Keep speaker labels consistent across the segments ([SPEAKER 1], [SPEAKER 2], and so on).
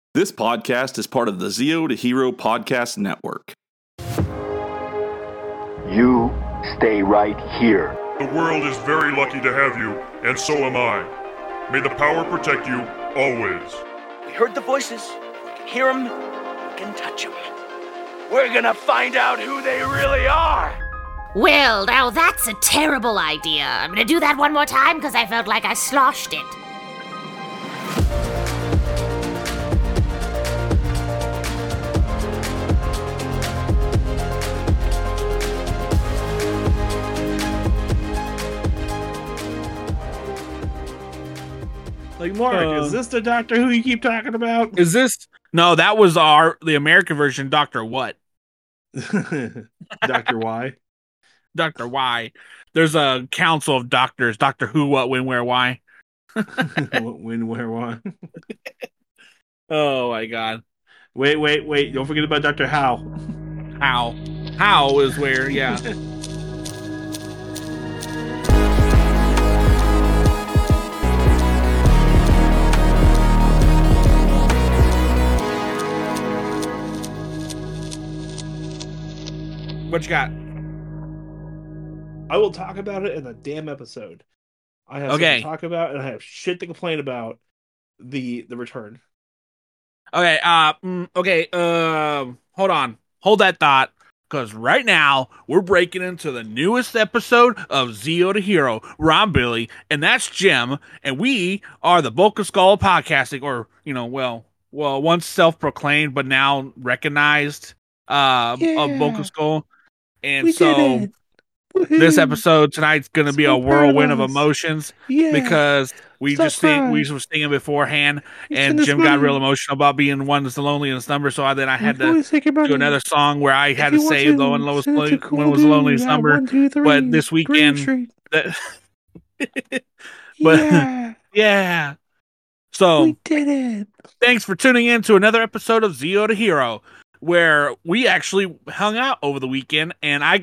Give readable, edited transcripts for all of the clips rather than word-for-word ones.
[SPEAKER 1] This podcast is part of the Zeo to Hero Podcast Network.
[SPEAKER 2] You stay right here.
[SPEAKER 3] The world is very lucky to have you, and so am I. May the power protect you, always.
[SPEAKER 4] We heard the voices. We can hear them. We can touch them. We're gonna find out who they really are.
[SPEAKER 5] Well, now that's a terrible idea. I'm gonna do that one more time because I felt like I sloshed it.
[SPEAKER 6] Like, Mark, is this the Doctor Who you keep talking about?
[SPEAKER 7] Is this? No, that was the American version, Doctor What?
[SPEAKER 6] Dr. Y?
[SPEAKER 7] Dr. Y. There's a council of doctors. Doctor Who, What, When, Where, Why.
[SPEAKER 6] When, where, why?
[SPEAKER 7] Oh, my God.
[SPEAKER 6] Wait. Don't forget about Dr. How.
[SPEAKER 7] How is where, yeah. What you got?
[SPEAKER 6] I will talk about it in a damn episode. I have something to talk about, and I have shit to complain about the return.
[SPEAKER 7] Okay, hold on. Hold that thought, because right now, we're breaking into the newest episode of Zeo to Hero, where I'm Billy, and that's Jim, and we are the Bulk of Skull podcasting, or, once self-proclaimed, but now recognized, of Bulk of Skull. And so this episode tonight's going to be a whirlwind of emotions because we were singing beforehand, and Jim got real emotional about being one that's the loneliest number. So then I had to do another song where I had to say low and lowest when was the loneliest number. But this weekend, yeah. So
[SPEAKER 6] we did it.
[SPEAKER 7] Thanks for tuning in to another episode of Zeo to Hero, where we actually hung out over the weekend, and I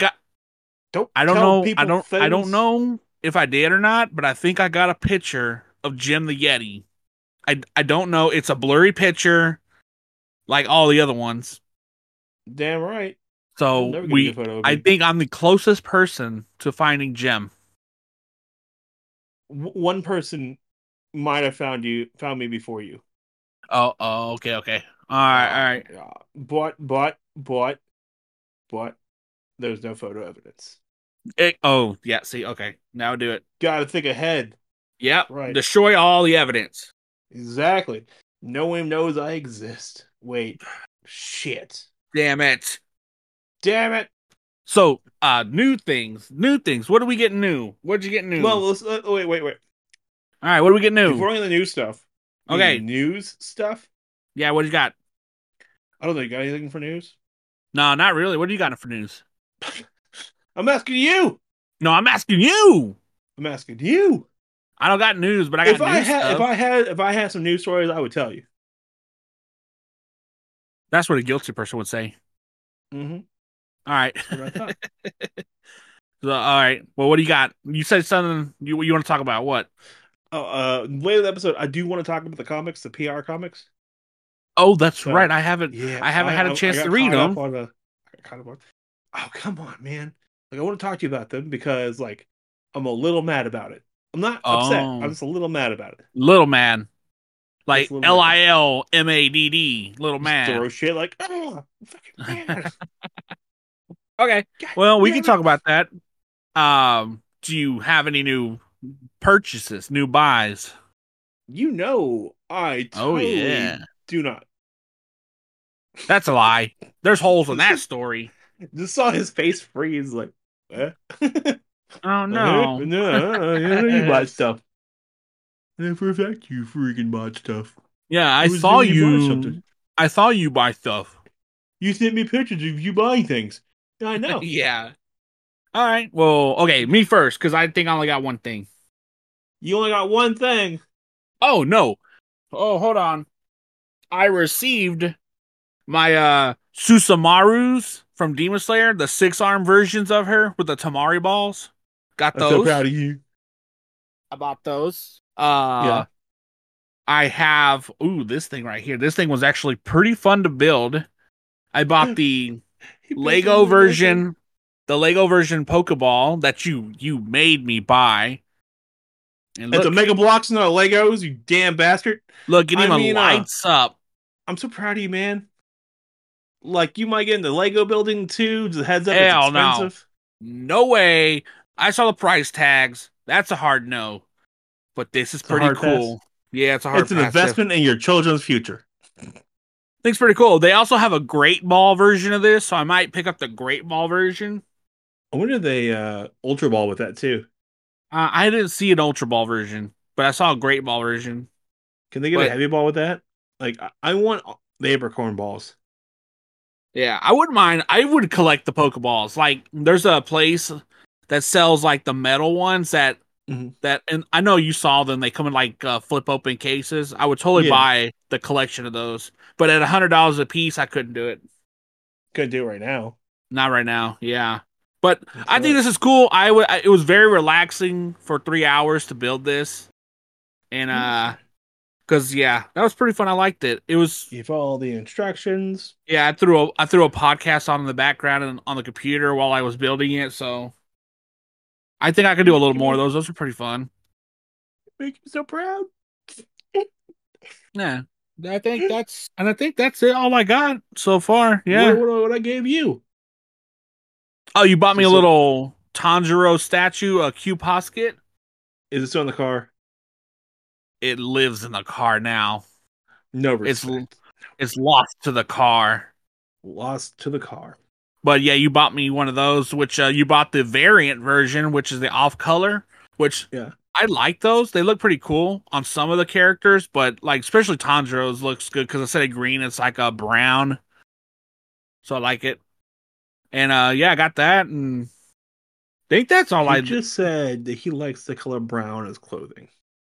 [SPEAKER 7] don't know if I did or not, but I think I got a picture of Jim the Yeti. I don't know. It's a blurry picture, like all the other ones.
[SPEAKER 6] Damn right.
[SPEAKER 7] So I think I'm the closest person to finding Jim.
[SPEAKER 6] One person might have found me before you.
[SPEAKER 7] Oh, okay. All right.
[SPEAKER 6] But there's no photo evidence.
[SPEAKER 7] See, okay. Now do it.
[SPEAKER 6] Gotta think ahead.
[SPEAKER 7] Yep.
[SPEAKER 6] Right.
[SPEAKER 7] Destroy all the evidence.
[SPEAKER 6] Exactly. No one knows I exist. Wait. Shit.
[SPEAKER 7] Damn it.
[SPEAKER 6] So,
[SPEAKER 7] new things. What do we get new? What'd you get new?
[SPEAKER 6] Well, let's, wait.
[SPEAKER 7] All right, what do we get new?
[SPEAKER 6] Before we get the new stuff.
[SPEAKER 7] Okay.
[SPEAKER 6] News stuff?
[SPEAKER 7] Yeah, what do you got?
[SPEAKER 6] I don't know. You got anything for news?
[SPEAKER 7] No, not really. What do you got for news?
[SPEAKER 6] I'm asking you.
[SPEAKER 7] No, I'm asking you.
[SPEAKER 6] I'm asking you.
[SPEAKER 7] I don't got news, but I got news stuff.
[SPEAKER 6] If I had some news stories, I would tell you.
[SPEAKER 7] That's what a guilty person would say.
[SPEAKER 6] Mm-hmm.
[SPEAKER 7] All right.
[SPEAKER 6] That's what I thought.
[SPEAKER 7] So, all right. Well, what do you got? You said something you want to talk about. What?
[SPEAKER 6] Later in the episode, I do want to talk about the comics, the PR comics.
[SPEAKER 7] Oh, that's right. I haven't had a chance to read them.
[SPEAKER 6] Oh, come on, man. Like, I want to talk to you about them because, like, I'm a little mad about it. I'm not upset. I'm just a little mad about it.
[SPEAKER 7] Little man. Like LILMADD. Little man.
[SPEAKER 6] Throw shit like, oh, I'm fucking mad.
[SPEAKER 7] Okay. Well, we can talk about that. Do you have any new purchases, new buys?
[SPEAKER 6] I totally do not.
[SPEAKER 7] That's a lie. There's holes in that story.
[SPEAKER 6] Just saw his face freeze, like, eh?
[SPEAKER 7] Oh no!
[SPEAKER 6] You bought stuff. And for a fact, you freaking bought stuff.
[SPEAKER 7] Yeah, I saw you. I saw you buy stuff.
[SPEAKER 6] You sent me pictures of you buying things. I know.
[SPEAKER 7] Yeah. All right. Well, okay, me first, because I think I only got one thing.
[SPEAKER 6] You only got one thing?
[SPEAKER 7] Oh, no. Oh, hold on. I received my Susamarus from Demon Slayer, the 6-arm versions of her with the Tamari balls. Got those.
[SPEAKER 6] I'm so proud of you.
[SPEAKER 7] I bought those.
[SPEAKER 6] Yeah.
[SPEAKER 7] I have this thing right here. This thing was actually pretty fun to build. I bought the
[SPEAKER 6] He built
[SPEAKER 7] Lego
[SPEAKER 6] something like that.
[SPEAKER 7] version, the Lego version Pokeball that you made me buy. And
[SPEAKER 6] It's a
[SPEAKER 7] look,
[SPEAKER 6] Mega Bloks, not Legos, you damn bastard.
[SPEAKER 7] look, it
[SPEAKER 6] I
[SPEAKER 7] even
[SPEAKER 6] mean,
[SPEAKER 7] lights up.
[SPEAKER 6] I'm so proud of you, man. Like, you might get into Lego building too. Just a heads up, it's
[SPEAKER 7] Hell no.
[SPEAKER 6] expensive.
[SPEAKER 7] No way. I saw the price tags. That's a hard no. But this is
[SPEAKER 6] a
[SPEAKER 7] pretty
[SPEAKER 6] hard
[SPEAKER 7] cool.
[SPEAKER 6] pass.
[SPEAKER 7] Yeah, it's a hard
[SPEAKER 6] It's an
[SPEAKER 7] pass.
[SPEAKER 6] investment in your children's future.
[SPEAKER 7] Thing's pretty cool. They also have a Great Ball version of this, so I might pick up the Great Ball version.
[SPEAKER 6] I wonder if they Ultra Ball with that too.
[SPEAKER 7] I didn't see an Ultra Ball version, but I saw a Great Ball version.
[SPEAKER 6] Can they get a Heavy Ball with that? Like, I want the Apricorn balls.
[SPEAKER 7] Yeah, I wouldn't mind. I would collect the Pokeballs. Like, there's a place that sells like the metal ones that, and I know you saw them. They come in like flip open cases. I would totally buy the collection of those, but at $100 a piece, I couldn't do it.
[SPEAKER 6] Couldn't do it right now.
[SPEAKER 7] Not right now. Yeah, but I think this is cool. It was very relaxing for 3 hours to build this, and because that was pretty fun. I liked it. It was.
[SPEAKER 6] You follow the instructions.
[SPEAKER 7] Yeah, I threw a podcast on in the background and on the computer while I was building it. So I think I could do a little more of those. Those are pretty fun.
[SPEAKER 6] Make me so proud.
[SPEAKER 7] Yeah, I think that's it. All I got so far. Yeah.
[SPEAKER 6] What I gave you?
[SPEAKER 7] Oh, you bought me a little Tanjiro statue, a Q Posket.
[SPEAKER 6] Is it still in the car?
[SPEAKER 7] It lives in the car now.
[SPEAKER 6] No respect.
[SPEAKER 7] It's lost to the car.
[SPEAKER 6] Lost to the car.
[SPEAKER 7] But yeah, you bought me one of those, which you bought the variant version, which is the off color, which I like those. They look pretty cool on some of the characters, but like especially Tanjiro's looks good because instead of green, it's like a brown. So I like it. And I got that, and I think that's all
[SPEAKER 6] I just said that he likes the color brown as clothing.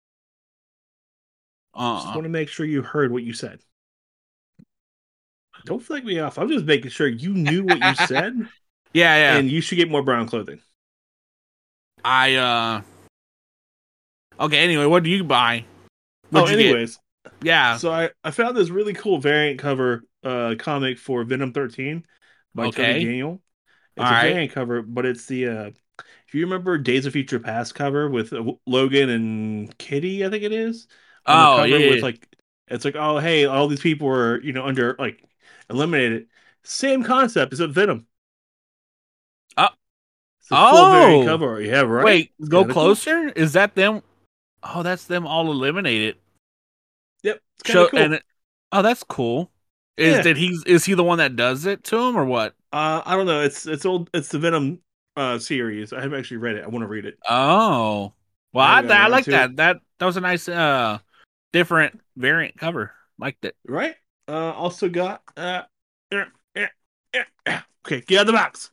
[SPEAKER 6] Just want to make sure you heard what you said. Don't flag me off. I'm just making sure you knew what you said.
[SPEAKER 7] Yeah.
[SPEAKER 6] And you should get more brown clothing.
[SPEAKER 7] Okay, anyway, what do you buy?
[SPEAKER 6] Anyways.
[SPEAKER 7] Yeah.
[SPEAKER 6] So I found this really cool variant cover comic for Venom 13 by Tony Daniel. It's a variant cover, but it's the if you remember Days of Future Past cover with Logan and Kitty, I think it is. On the cover with like it's like, oh hey, all these people were, under like eliminated. Same concept as a Venom. It's a full variant cover. Yeah, right.
[SPEAKER 7] Wait, go closer. Cool. Is that them? Oh, that's them all eliminated.
[SPEAKER 6] Yep. Cool.
[SPEAKER 7] That's cool. Is he the one that does it to him or what?
[SPEAKER 6] I don't know. It's the Venom series. I haven't actually read it. I want to read it.
[SPEAKER 7] Oh. Well, I like that. That was a nice different variant cover. Liked it.
[SPEAKER 6] Right? Also got okay, get out of the box.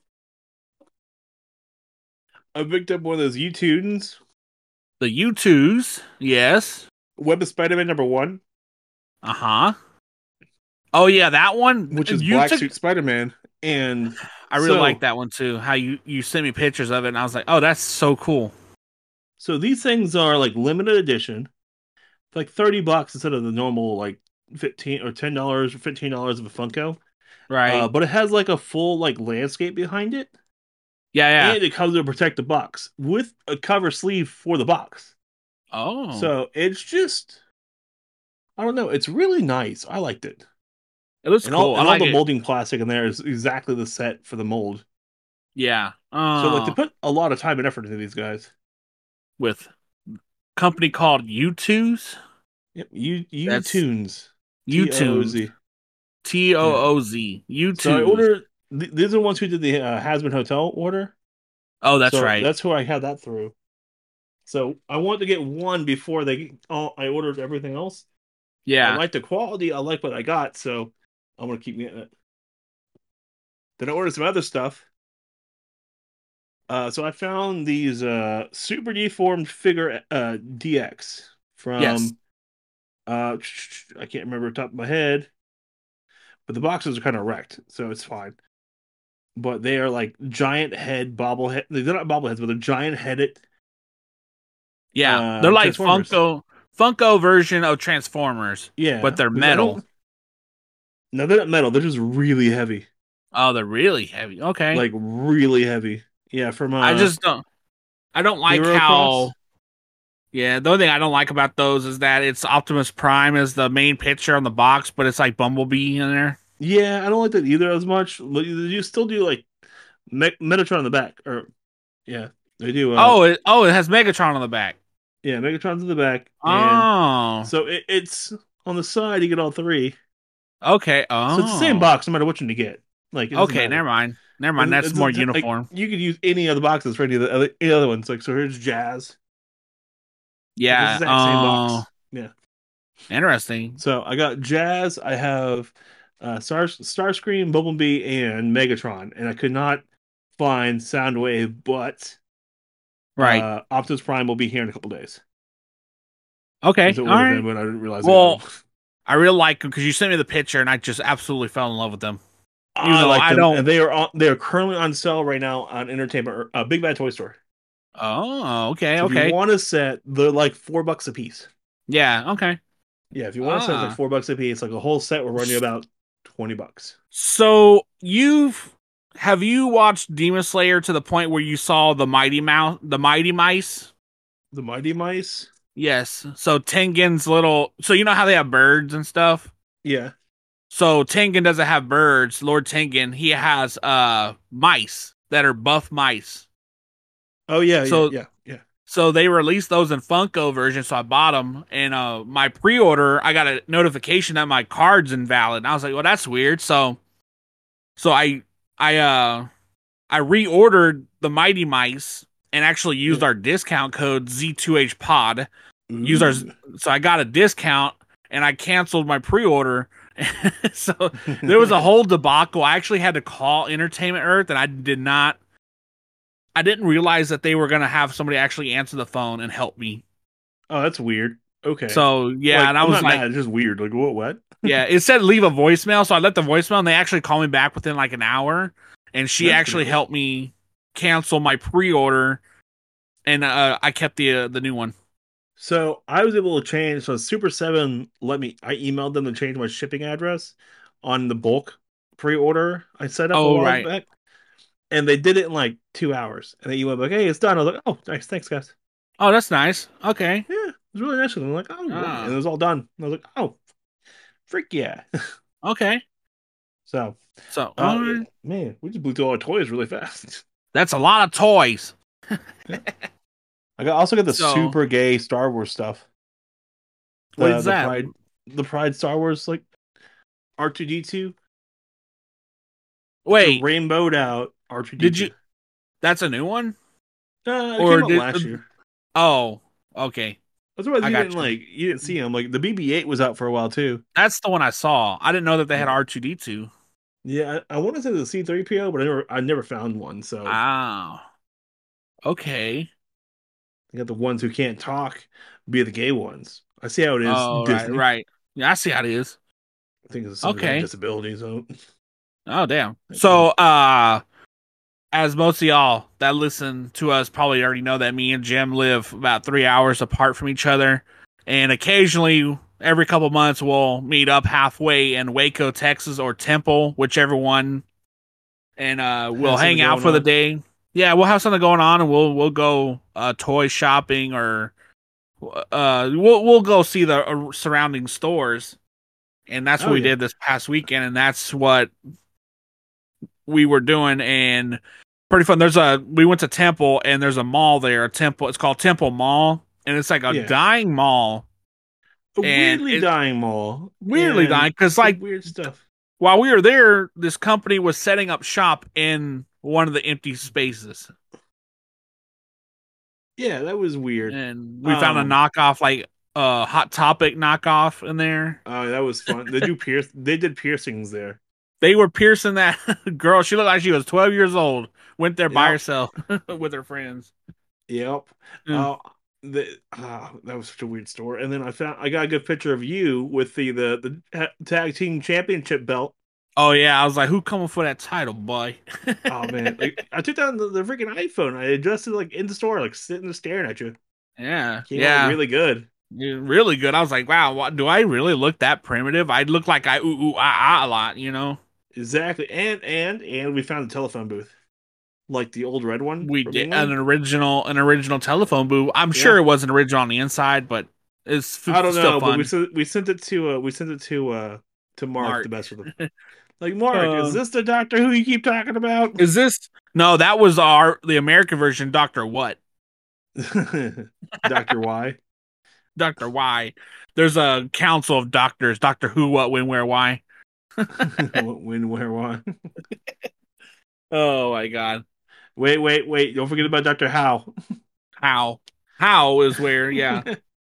[SPEAKER 6] I picked up one of those U-Tunes.
[SPEAKER 7] The U2s, yes.
[SPEAKER 6] Web of Spider-Man #1.
[SPEAKER 7] Uh-huh. Oh yeah, that one.
[SPEAKER 6] Which is Black Suit Spider-Man. And
[SPEAKER 7] I really like that one too. How you sent me pictures of it and I was like, oh, that's so cool.
[SPEAKER 6] So these things are like limited edition. It's like $30 instead of the normal like $15 or $10 or $15 of a Funko.
[SPEAKER 7] Right.
[SPEAKER 6] But it has like a full like landscape behind it.
[SPEAKER 7] Yeah.
[SPEAKER 6] And it comes to protect the box with a cover sleeve for the box.
[SPEAKER 7] Oh.
[SPEAKER 6] So it's just, I don't know. It's really nice. I liked it.
[SPEAKER 7] It looks cool.
[SPEAKER 6] All the molding plastic in there is exactly the set for the mold.
[SPEAKER 7] Yeah.
[SPEAKER 6] So like they put a lot of time and effort into these guys.
[SPEAKER 7] With a company called U2s?
[SPEAKER 6] Yep. U-Tunes.
[SPEAKER 7] U-Tunes. T-O-O-Z. U2s.
[SPEAKER 6] So I ordered. These are the ones who did the Hasbin Hotel order.
[SPEAKER 7] Oh, that's right.
[SPEAKER 6] That's who I had that through. So I wanted to get one before I ordered everything else.
[SPEAKER 7] Yeah.
[SPEAKER 6] I like the quality. I like what I got. So I'm going to keep getting it. Then I ordered some other stuff. So I found these super deformed figure DX from I can't remember the top of my head. But the boxes are kind of wrecked, so it's fine. But they are like giant head bobblehead. They're not bobbleheads, but they're giant headed.
[SPEAKER 7] Yeah, they're like Funko Funko version of Transformers.
[SPEAKER 6] Yeah,
[SPEAKER 7] but they're metal.
[SPEAKER 6] No, they're not metal. They're just really heavy.
[SPEAKER 7] Oh, they're really heavy. Okay,
[SPEAKER 6] Like really heavy. Yeah, from
[SPEAKER 7] I just don't. I don't like
[SPEAKER 6] Hero
[SPEAKER 7] how.
[SPEAKER 6] Cross?
[SPEAKER 7] Yeah, the only thing I don't like about those is that it's Optimus Prime as the main picture on the box, but it's like Bumblebee in there.
[SPEAKER 6] Yeah, I don't like that either as much. You still do like Metatron on the back, or yeah, they do.
[SPEAKER 7] It has Megatron on the back.
[SPEAKER 6] Yeah, Megatron's in the back.
[SPEAKER 7] Oh,
[SPEAKER 6] And so it's on the side. You get all three.
[SPEAKER 7] okay. Oh,
[SPEAKER 6] So it's the same box no matter which one you get. Like it doesn't
[SPEAKER 7] Okay,
[SPEAKER 6] matter.
[SPEAKER 7] never mind. Never mind. That's
[SPEAKER 6] It's
[SPEAKER 7] more
[SPEAKER 6] like,
[SPEAKER 7] uniform.
[SPEAKER 6] you could use any of the boxes for any other ones. Like so, here's Jazz.
[SPEAKER 7] Yeah.
[SPEAKER 6] It's the exact same box. Yeah.
[SPEAKER 7] Interesting.
[SPEAKER 6] So I got Jazz. I have Starscream, Bumblebee, and Megatron, and I could not find Soundwave, but
[SPEAKER 7] Right.
[SPEAKER 6] Optimus Prime will be here in a couple days.
[SPEAKER 7] Okay.
[SPEAKER 6] So it
[SPEAKER 7] All
[SPEAKER 6] would have
[SPEAKER 7] right.
[SPEAKER 6] been, but I didn't realize.
[SPEAKER 7] Well, I really like them because you sent me the picture, and I just absolutely fell in love with them.
[SPEAKER 6] I like them. And they are currently on sale right now on Entertainment, Big Bad Toy Store.
[SPEAKER 7] Oh, okay,
[SPEAKER 6] So
[SPEAKER 7] okay.
[SPEAKER 6] If you want a set, they're like $4 a piece.
[SPEAKER 7] Yeah, okay.
[SPEAKER 6] Yeah, if you want a set, it's like $4 a piece. Like a whole set will run you about $20.
[SPEAKER 7] So have you watched Demon Slayer to the point where you saw the Mighty Mice?
[SPEAKER 6] The Mighty Mice?
[SPEAKER 7] Yes. So Tengen's little. So you know how they have birds and stuff.
[SPEAKER 6] Yeah.
[SPEAKER 7] So Tengen doesn't have birds. Lord Tengen, he has mice that are buff mice.
[SPEAKER 6] Oh yeah.
[SPEAKER 7] So
[SPEAKER 6] yeah.
[SPEAKER 7] So they released those in Funko version, so I bought them. And my pre-order, I got a notification that my card's invalid. And I was like, well, that's weird. So I reordered the Mighty Mice and actually used our discount code Z2HPod. So I got a discount and I canceled my pre-order. So there was a whole debacle. I actually had to call Entertainment Earth, and I didn't realize that they were going to have somebody actually answer the phone and help me.
[SPEAKER 6] Oh, that's weird. Okay.
[SPEAKER 7] So, yeah, and I was like...
[SPEAKER 6] mad, it's just weird. Like, what?
[SPEAKER 7] Yeah, it said leave a voicemail, so I left the voicemail, and they actually called me back within like an hour, and she actually helped me cancel my pre-order, and I kept the new one.
[SPEAKER 6] So I was able to change. So Super 7 I emailed them to change my shipping address on the bulk pre-order I set up a while back. And they did it in like 2 hours. And they emailed like, hey, it's done. I was like, oh, nice. Thanks, guys.
[SPEAKER 7] Oh, that's nice. Okay.
[SPEAKER 6] Yeah, it was really nice of them. I'm like, oh, wow. And it was all done. And I was like, oh, freak yeah.
[SPEAKER 7] Okay.
[SPEAKER 6] So
[SPEAKER 7] man,
[SPEAKER 6] we just blew through all our toys really fast.
[SPEAKER 7] That's a lot of toys.
[SPEAKER 6] Yeah. I also got the super gay Star Wars stuff.
[SPEAKER 7] What is that?
[SPEAKER 6] The Pride Star Wars, like R2D2.
[SPEAKER 7] Wait,
[SPEAKER 6] rainbowed out R2D2.
[SPEAKER 7] Did you? That's a new one.
[SPEAKER 6] It came out last year.
[SPEAKER 7] Oh, okay.
[SPEAKER 6] That's why you didn't see him. Like the BB-8 was out for a while too.
[SPEAKER 7] That's the one I saw. I didn't know that they had R2D2.
[SPEAKER 6] Yeah, I want to say the C-3PO, but I never found one. So
[SPEAKER 7] okay.
[SPEAKER 6] You got the ones who can't talk be the gay ones. I see how it is.
[SPEAKER 7] Oh,
[SPEAKER 6] Disney.
[SPEAKER 7] right. Yeah, I see how it is.
[SPEAKER 6] I think it's something disability. So.
[SPEAKER 7] Oh, damn. So, as most of y'all that listen to us probably already know that me and Jim live about 3 hours apart from each other. And occasionally, every couple months, we'll meet up halfway in Waco, Texas, or Temple, whichever one. And we'll hang out for the day. Yeah, we'll have something going on, and we'll go toy shopping, or we'll go see the surrounding stores. And that's what we did this past weekend, and that's what we were doing. And pretty fun. We went to Temple, and there's a mall there. It's called Temple Mall, and it's like a dying mall.
[SPEAKER 6] Weirdly dying mall.
[SPEAKER 7] Weirdly dying, because like
[SPEAKER 6] weird stuff.
[SPEAKER 7] While we were there, this company was setting up shop in one of the empty spaces.
[SPEAKER 6] Yeah, that was weird.
[SPEAKER 7] And we found a knockoff, like Hot Topic knockoff in there.
[SPEAKER 6] Oh, that was fun. They did piercings there.
[SPEAKER 7] They were piercing that girl. She looked like she was 12 years old. Went there by herself with her friends.
[SPEAKER 6] Yep. That was such a weird store. And then I got a good picture of you with the tag team championship belt.
[SPEAKER 7] Oh yeah, I was like, who coming for that title, boy?
[SPEAKER 6] Oh man, I took down the freaking iPhone. I adjusted like in the store, like sitting and staring at you.
[SPEAKER 7] Yeah,
[SPEAKER 6] Came out really good.
[SPEAKER 7] really good. I was like, wow, do I really look that primitive? I look like I ooh ah a lot, you know.
[SPEAKER 6] Exactly, and we found a telephone booth, like the old red one
[SPEAKER 7] We
[SPEAKER 6] from
[SPEAKER 7] did
[SPEAKER 6] England.
[SPEAKER 7] an original telephone booth. I'm sure it wasn't original on the inside, but it's
[SPEAKER 6] I don't
[SPEAKER 7] still
[SPEAKER 6] know,
[SPEAKER 7] fun.
[SPEAKER 6] but we sent it to Mark, the best of them. Like, Mark, is
[SPEAKER 7] Uh,
[SPEAKER 6] this the Doctor Who you keep talking about?
[SPEAKER 7] is this? No, that was the American version. Doctor what?
[SPEAKER 6] Doctor Y.
[SPEAKER 7] Doctor Y. There's a council of doctors. Doctor Who, what, when, where, why.
[SPEAKER 6] When, where, why?
[SPEAKER 7] Oh my god.
[SPEAKER 6] Wait! Don't forget about Doctor How.
[SPEAKER 7] How is where? Yeah.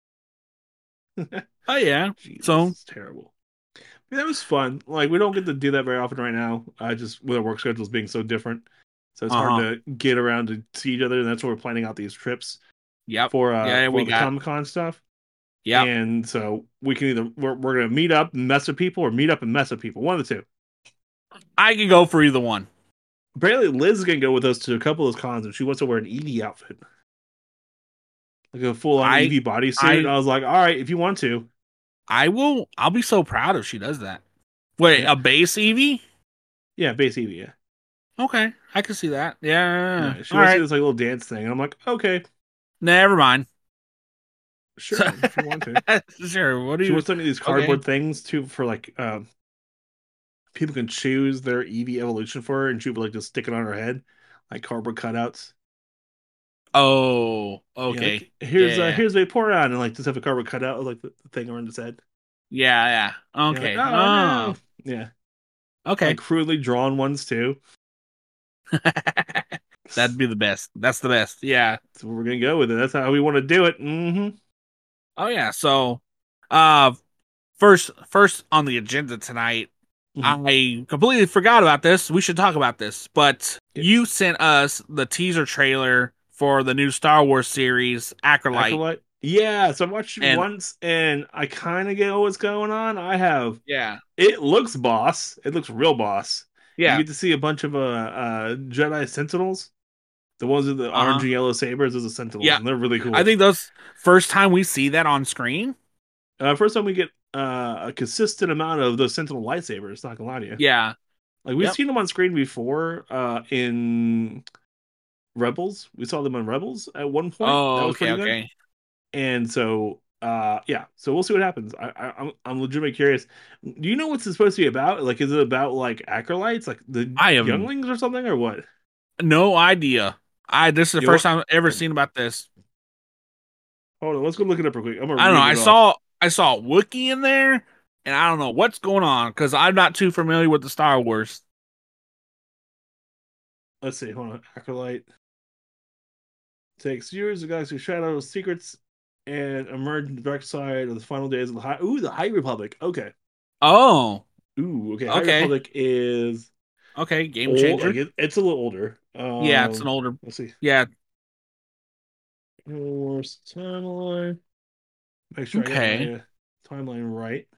[SPEAKER 7] Oh yeah.
[SPEAKER 6] Jesus,
[SPEAKER 7] So
[SPEAKER 6] it's terrible. That was fun. Like, we don't get to do that very often right now. Just with our work schedules being so different, so it's hard to get around to see each other. And that's why we're planning out these trips.
[SPEAKER 7] Yep.
[SPEAKER 6] For
[SPEAKER 7] we
[SPEAKER 6] the
[SPEAKER 7] got
[SPEAKER 6] Comic-Con stuff.
[SPEAKER 7] Yeah.
[SPEAKER 6] And so we can either we're gonna meet up and mess with people, or meet up and mess with people. One of the two.
[SPEAKER 7] I can go for either one.
[SPEAKER 6] Apparently, Liz is gonna go with us to a couple of those cons, and she wants to wear an Eevee outfit, like a full-on Eevee bodysuit. I was like, all right, if you want to.
[SPEAKER 7] I'll be so proud if she does that. Wait, a base Eevee?
[SPEAKER 6] Yeah, base Eevee, yeah.
[SPEAKER 7] Okay, I can see that. Yeah.
[SPEAKER 6] She wants to do this like little dance thing, and I'm like, okay.
[SPEAKER 7] Never mind.
[SPEAKER 6] Sure, if you want to.
[SPEAKER 7] Sure. What do you?
[SPEAKER 6] She wants to make these cardboard things too for like people can choose their Eevee evolution for her, and she would like just stick it on her head, like cardboard cutouts.
[SPEAKER 7] Oh, okay.
[SPEAKER 6] Yeah, like, here's Vaporeon, and like just have a cardboard cutout of like the thing around his head.
[SPEAKER 7] Yeah. Okay.
[SPEAKER 6] Like, oh, no. Yeah.
[SPEAKER 7] Okay.
[SPEAKER 6] Like crudely drawn ones too.
[SPEAKER 7] That'd be the best. That's the best. Yeah.
[SPEAKER 6] That's where we're gonna go with it. That's how we want to do it. Mm-hmm.
[SPEAKER 7] Oh yeah. So, first on the agenda tonight, I completely forgot about this. We should talk about this, but you sent us the teaser trailer for the new Star Wars series, Acolyte.
[SPEAKER 6] Yeah, so I watched it once, and I kind of get what's going on.
[SPEAKER 7] Yeah.
[SPEAKER 6] It looks boss. It looks real boss.
[SPEAKER 7] Yeah.
[SPEAKER 6] You get to see a bunch of Jedi Sentinels. The ones with the orange and yellow sabers as a Sentinels. Yeah. And they're really cool.
[SPEAKER 7] I think those first time we see that on screen.
[SPEAKER 6] First time we get a consistent amount of those Sentinel lightsabers, not gonna lie to you.
[SPEAKER 7] Yeah.
[SPEAKER 6] Like, we've seen them on screen before in Rebels. We saw them on Rebels at one point.
[SPEAKER 7] Oh, that was okay.
[SPEAKER 6] Good. And so, so we'll see what happens. I'm legitimately curious. Do you know what's it supposed to be about? Like, is it about like acolytes, like the younglings or something, or what?
[SPEAKER 7] No idea. This is the first time I've ever seen about this.
[SPEAKER 6] Hold on, let's go look it up real quick.
[SPEAKER 7] I don't know. I saw Wookiee in there, and I don't know what's going on because I'm not too familiar with the Star Wars.
[SPEAKER 6] Let's see. Hold on. Acolyte takes years of Galaxy Shadow secrets and emerge in the dark side of the final days of the High Republic. Okay.
[SPEAKER 7] Oh.
[SPEAKER 6] Ooh, okay. High Republic is
[SPEAKER 7] game changer.
[SPEAKER 6] Like it's a little older.
[SPEAKER 7] Yeah, it's an older.
[SPEAKER 6] Let's see.
[SPEAKER 7] Yeah.
[SPEAKER 6] Wars timeline. Make sure I get my timeline right.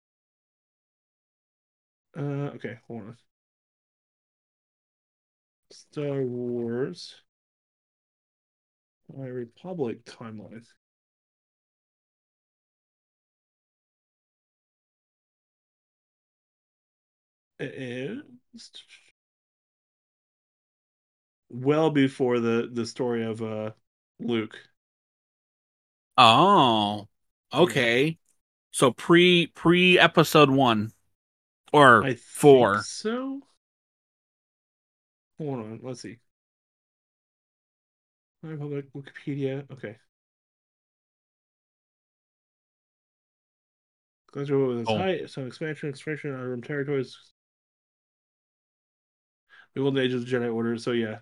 [SPEAKER 6] Okay, hold on. Star Wars High Republic timeline. It is well before the story of Luke.
[SPEAKER 7] Oh, okay. Yeah. So pre episode 1 or
[SPEAKER 6] I
[SPEAKER 7] 4.
[SPEAKER 6] Think so. Hold on, let's see. Republic Wikipedia. Okay. Some expansion on room territories. The Golden Age of the Jedi Order. So yeah.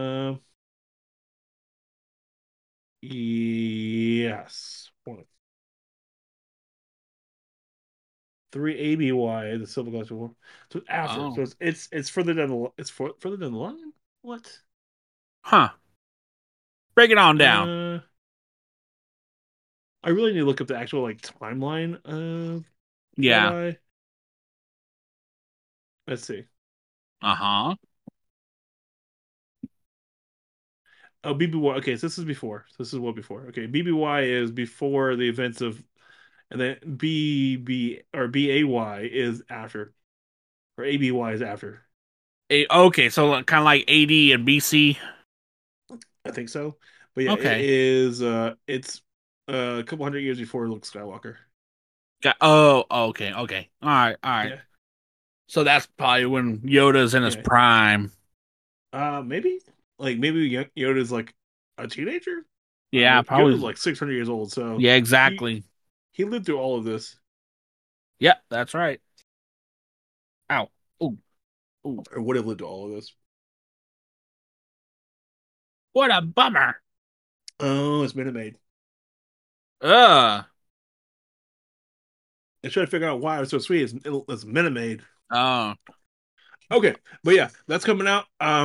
[SPEAKER 6] Yes. 3 ABY, the Civil Galaxy War. So after, so it's further down the further down the line. What?
[SPEAKER 7] Huh. Break it on down.
[SPEAKER 6] I really need to look up the actual like timeline of
[SPEAKER 7] Jedi.
[SPEAKER 6] Let's see.
[SPEAKER 7] Uh-huh.
[SPEAKER 6] Oh, BBY. Okay, so this is before. This is what before. Okay, BBY is before the events of and then BAY is after, or ABY is after.
[SPEAKER 7] Okay, so kind of like AD and BC.
[SPEAKER 6] I think so. But yeah,
[SPEAKER 7] Okay.
[SPEAKER 6] it is. It's a couple hundred years before Luke Skywalker.
[SPEAKER 7] Okay. All right.
[SPEAKER 6] Yeah.
[SPEAKER 7] So that's probably when Yoda's in his prime.
[SPEAKER 6] Maybe maybe Yoda's like a teenager.
[SPEAKER 7] Yeah, probably.
[SPEAKER 6] Yoda's like 600 years old. So
[SPEAKER 7] yeah, exactly.
[SPEAKER 6] He lived through all of this.
[SPEAKER 7] Yeah, that's right. Ow. Ooh.
[SPEAKER 6] Or would have lived through all of this.
[SPEAKER 7] What a bummer.
[SPEAKER 6] Oh, it's Minute Maid.
[SPEAKER 7] Ugh.
[SPEAKER 6] I tried to figure out why it was so sweet. It's Minute Maid.
[SPEAKER 7] Oh.
[SPEAKER 6] Okay, but yeah, that's coming out.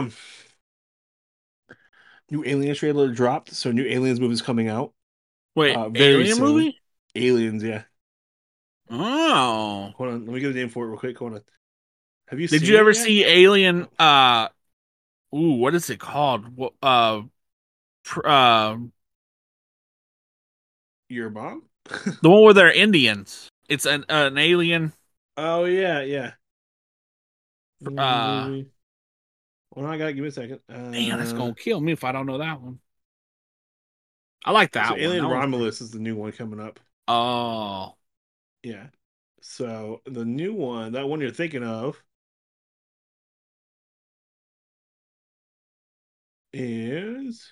[SPEAKER 6] New Aliens trailer dropped, so new Aliens movie's coming out.
[SPEAKER 7] Wait,
[SPEAKER 6] very
[SPEAKER 7] Alien
[SPEAKER 6] soon.
[SPEAKER 7] movie?
[SPEAKER 6] Aliens, yeah.
[SPEAKER 7] Oh.
[SPEAKER 6] Hold on, let me get a name for it real quick. Hold on. Have you?
[SPEAKER 7] Did you ever see Alien? What is it called?
[SPEAKER 6] Your mom?
[SPEAKER 7] The one where they're Indians. It's an alien.
[SPEAKER 6] Oh yeah.
[SPEAKER 7] Movie.
[SPEAKER 6] Well, I gotta give me a second.
[SPEAKER 7] Man, that's gonna kill me if I don't know that one. I like that one.
[SPEAKER 6] Alien Romulus is the new one coming up.
[SPEAKER 7] Oh.
[SPEAKER 6] Yeah. So the new one, that one you're thinking of, is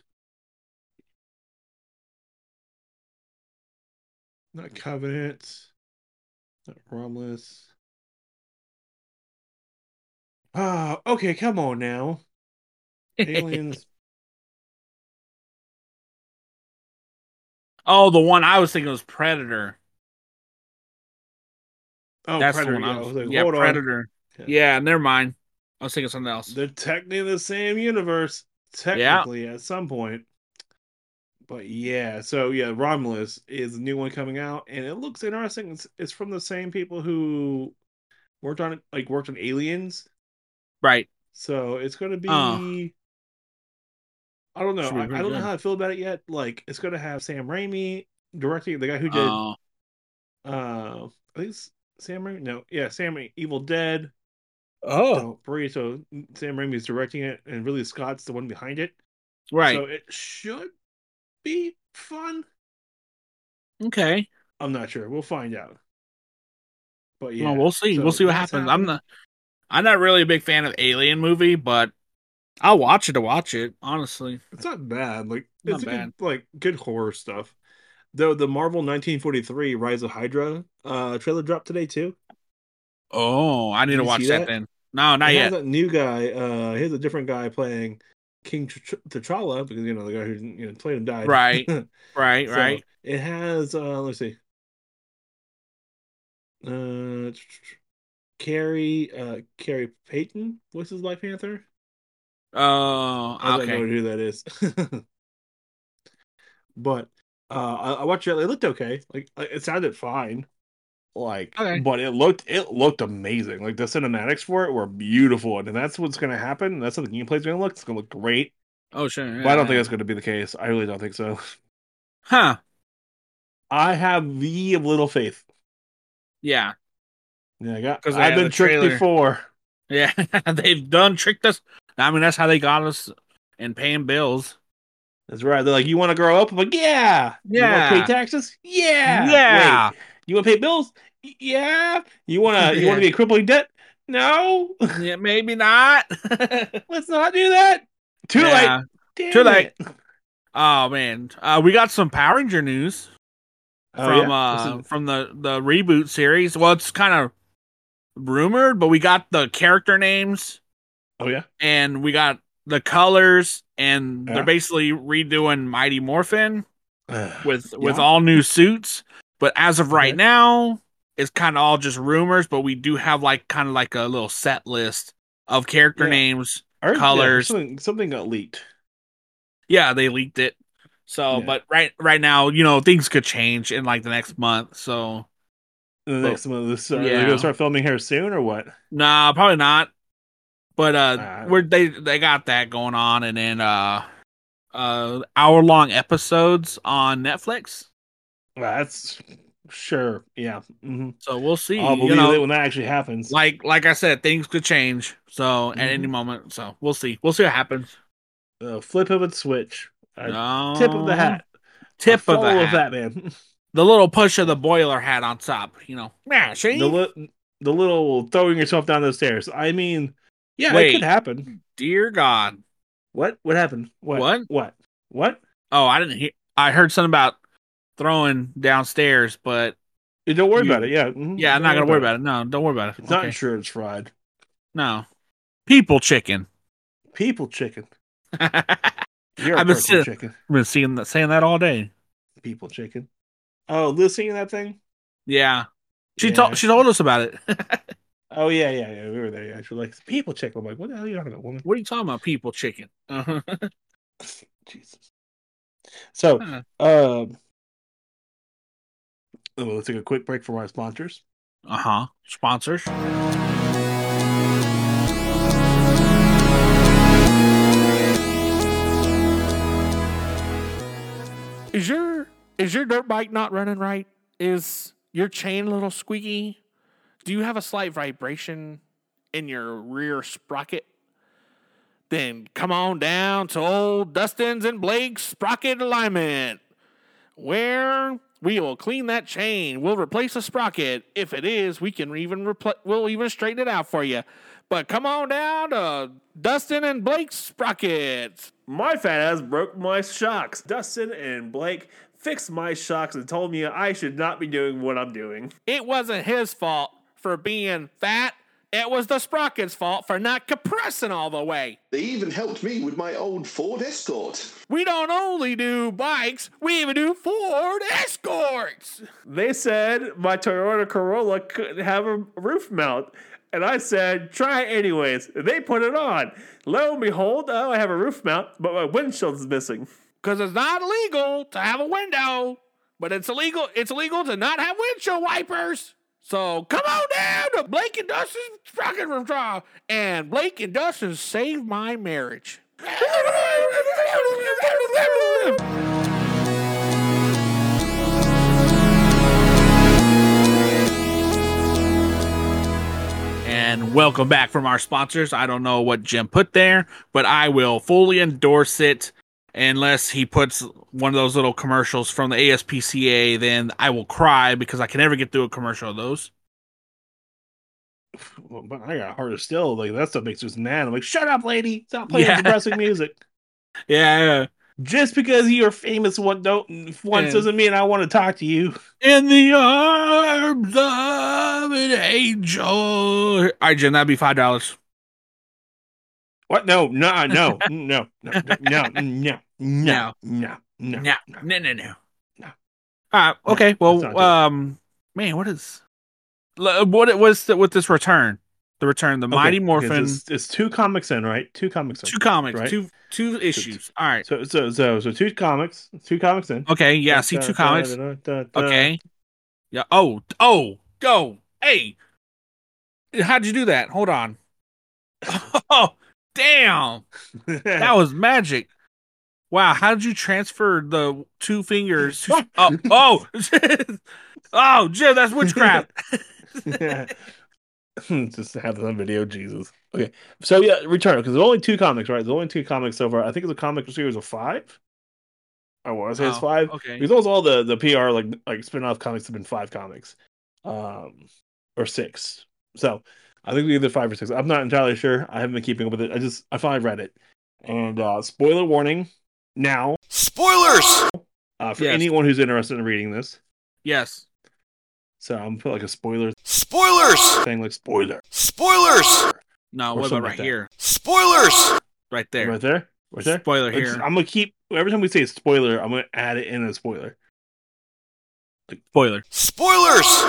[SPEAKER 6] not Covenant, not Romulus. Okay, come on now. Aliens.
[SPEAKER 7] Oh, the one I was thinking was Predator.
[SPEAKER 6] Oh,
[SPEAKER 7] that's
[SPEAKER 6] Predator.
[SPEAKER 7] The one
[SPEAKER 6] I was like,
[SPEAKER 7] hold Predator. On. Yeah, never mind. I was thinking something else.
[SPEAKER 6] They're technically in the same universe, technically at some point. But yeah, so yeah, Romulus is the new one coming out, and it looks interesting. It's from the same people who worked on Aliens,
[SPEAKER 7] right?
[SPEAKER 6] So it's going to be. I don't know. I don't know how I feel about it yet. Like, it's going to have Sam Raimi directing, the guy who did. I think it's Sam Raimi. No, yeah, Sam Raimi, Evil Dead.
[SPEAKER 7] Oh,
[SPEAKER 6] Don't breathe. So Sam Raimi is directing it, and Ridley Scott's the one behind it.
[SPEAKER 7] Right.
[SPEAKER 6] So it should be fun.
[SPEAKER 7] Okay.
[SPEAKER 6] I'm not sure. We'll find out. But yeah,
[SPEAKER 7] well, we'll see. We'll see what happens. I'm not really a big fan of Alien movie, but I'll watch it to watch it. Honestly,
[SPEAKER 6] it's not bad. Like,
[SPEAKER 7] not
[SPEAKER 6] it's
[SPEAKER 7] bad.
[SPEAKER 6] Good horror stuff. Though the Marvel 1943 Rise of Hydra trailer dropped today too.
[SPEAKER 7] Oh, I need to watch that then. No, not yet.
[SPEAKER 6] That new guy. Here's a different guy playing King T'Challa, because the guy who played him died.
[SPEAKER 7] Right, right.
[SPEAKER 6] It has let's see. Carrie Payton voices Black Panther.
[SPEAKER 7] Oh,
[SPEAKER 6] I don't know who that is. But I watched it. It looked okay. Like, it sounded fine. Like, but it looked amazing. Like, the cinematics for it were beautiful, and that's what's going to happen. That's how the gameplay's going to look. It's going to look great.
[SPEAKER 7] Oh, sure. Yeah,
[SPEAKER 6] but I don't think that's going to be the case. I really don't think so.
[SPEAKER 7] Huh.
[SPEAKER 6] I have little faith.
[SPEAKER 7] Yeah.
[SPEAKER 6] Yeah, I've been tricked before.
[SPEAKER 7] Yeah, they've tricked us. I mean, that's how they got us in paying bills.
[SPEAKER 6] That's right. They're like, you want to grow up? I'm like, yeah. You want to pay taxes? Yeah.
[SPEAKER 7] Yeah.
[SPEAKER 6] Wait, you want to pay bills? Yeah. You want to be a crippling debt? No.
[SPEAKER 7] Yeah, maybe not.
[SPEAKER 6] Let's not do that. Too late.
[SPEAKER 7] Too late. Oh man, we got some Power Ranger news from the reboot series. Well, it's kind of rumored, but we got the character names.
[SPEAKER 6] Oh yeah,
[SPEAKER 7] and we got the colors, and they're basically redoing Mighty Morphin with all new suits. But as of right now, it's kind of all just rumors. But we do have kind of a little set list of character names, colors.
[SPEAKER 6] Something got leaked.
[SPEAKER 7] Yeah, they leaked it. So, but right now, things could change in the next month. So
[SPEAKER 6] next month, are they gonna start filming here soon or what?
[SPEAKER 7] Nah, probably not. But they got that going on, and then hour-long episodes on Netflix.
[SPEAKER 6] That's Sure. Yeah. Mm-hmm.
[SPEAKER 7] So we'll see.
[SPEAKER 6] I'll believe it when that actually happens.
[SPEAKER 7] Like I said, things could change. So at any moment. So we'll see. We'll see what happens.
[SPEAKER 6] Flip of a switch.
[SPEAKER 7] No.
[SPEAKER 6] Tip of the hat.
[SPEAKER 7] Tip of the hat.
[SPEAKER 6] That man.
[SPEAKER 7] The little push of the boiler hat on top. Yeah, see?
[SPEAKER 6] The little throwing yourself down those stairs. I mean, yeah,
[SPEAKER 7] Wait,
[SPEAKER 6] it could happen.
[SPEAKER 7] Dear God.
[SPEAKER 6] What happened? What?
[SPEAKER 7] Oh, I didn't hear. I heard something about throwing downstairs, but
[SPEAKER 6] don't worry about it. Yeah. Mm-hmm.
[SPEAKER 7] Yeah, I'm not gonna worry about it. No, don't worry about it.
[SPEAKER 6] It's not insurance fraud.
[SPEAKER 7] No. People chicken.
[SPEAKER 6] People chicken.
[SPEAKER 7] You're I've been saying that all day.
[SPEAKER 6] People chicken. Oh, Liz singing that thing?
[SPEAKER 7] Yeah. She told us about it.
[SPEAKER 6] Oh yeah. We were there. Yeah. She was like, people chicken. I'm like, what the hell are you talking about, woman?
[SPEAKER 7] What are you talking about, people chicken?
[SPEAKER 6] Jesus. So, let's take a quick break from our sponsors.
[SPEAKER 7] Sponsors. Is your dirt bike not running right? Is your chain a little squeaky? Do you have a slight vibration in your rear sprocket? Then come on down to old Dustin's and Blake's Sprocket Alignment, where we will clean that chain. We'll replace the sprocket. If it is, we'll even straighten it out for you. But come on down to Dustin and Blake's Sprockets.
[SPEAKER 8] My fat ass broke my shocks. Dustin and Blake fixed my shocks and told me I should not be doing what I'm doing.
[SPEAKER 7] It wasn't his fault for being fat. It was the sprocket's fault for not compressing all the way.
[SPEAKER 9] They even helped me with my old Ford Escort.
[SPEAKER 7] We don't only do bikes, we even do Ford Escorts.
[SPEAKER 8] They said my Toyota Corolla couldn't have a roof mount. And I said, try it anyways. They put it on. Lo and behold, I have a roof mount, but my windshield is missing.
[SPEAKER 7] Because it's not illegal to have a window, but it's illegal to not have windshield wipers. So come on down to Blake and Dustin's Sprocket Room Trial, and Blake and Dustin saved my marriage. And welcome back from our sponsors. I don't know what Jim put there, but I will fully endorse it. Unless he puts one of those little commercials from the ASPCA, then I will cry because I can never get through a commercial of those.
[SPEAKER 6] Well, but I got harder still. Like that stuff makes us mad. I'm like, shut up, lady! Stop playing depressing music.
[SPEAKER 7] Yeah.
[SPEAKER 6] Just because you're famous once doesn't mean I want to talk to you.
[SPEAKER 7] In the arms of an angel. All right, Jim, that'd be $5.
[SPEAKER 6] What? No.
[SPEAKER 7] No. Okay. Well, man, what was with this return? The return, the Mighty Morphin.
[SPEAKER 6] It's 2 comics in, right? 2 comics in.
[SPEAKER 7] 2 comics,
[SPEAKER 6] right?
[SPEAKER 7] two issues. All right.
[SPEAKER 6] So 2 comics in.
[SPEAKER 7] Okay, yeah, see 2 comics. Okay. Yeah. Oh, go. Hey. How'd you do that? Hold on. Oh, damn. That was magic. Wow, how did you transfer the 2 fingers? Oh, Jim, that's witchcraft.
[SPEAKER 6] Just have it on video, Jesus. Okay, so yeah, return, because there's only 2 comics, right? There's only 2 comics so far. I think it's a comic series of 5. I want to say it's 5.
[SPEAKER 7] Okay.
[SPEAKER 6] Because all the PR like spin-off comics have been 5 comics, or 6. So I think either 5 or 6. I'm not entirely sure. I haven't been keeping up with it. I finally read it, and spoiler warning now.
[SPEAKER 9] Spoilers
[SPEAKER 6] for anyone who's interested in reading this.
[SPEAKER 7] Yes.
[SPEAKER 6] So I'm gonna put like a spoilers
[SPEAKER 9] thing,
[SPEAKER 6] like spoiler.
[SPEAKER 9] Spoilers.
[SPEAKER 7] No, what about right here?
[SPEAKER 9] Spoilers.
[SPEAKER 7] Right there.
[SPEAKER 6] Right there.
[SPEAKER 7] Spoiler here.
[SPEAKER 6] I'm gonna keep every time we say spoiler, I'm gonna add it in a spoiler.
[SPEAKER 7] Like spoiler.
[SPEAKER 9] Spoilers.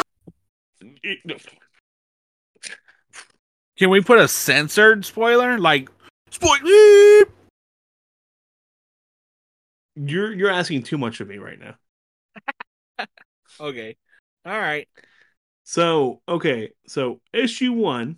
[SPEAKER 7] Can we put a censored spoiler? Like spoiler.
[SPEAKER 6] You're asking too much of me right now.
[SPEAKER 7] Okay. All right.
[SPEAKER 6] So issue 1,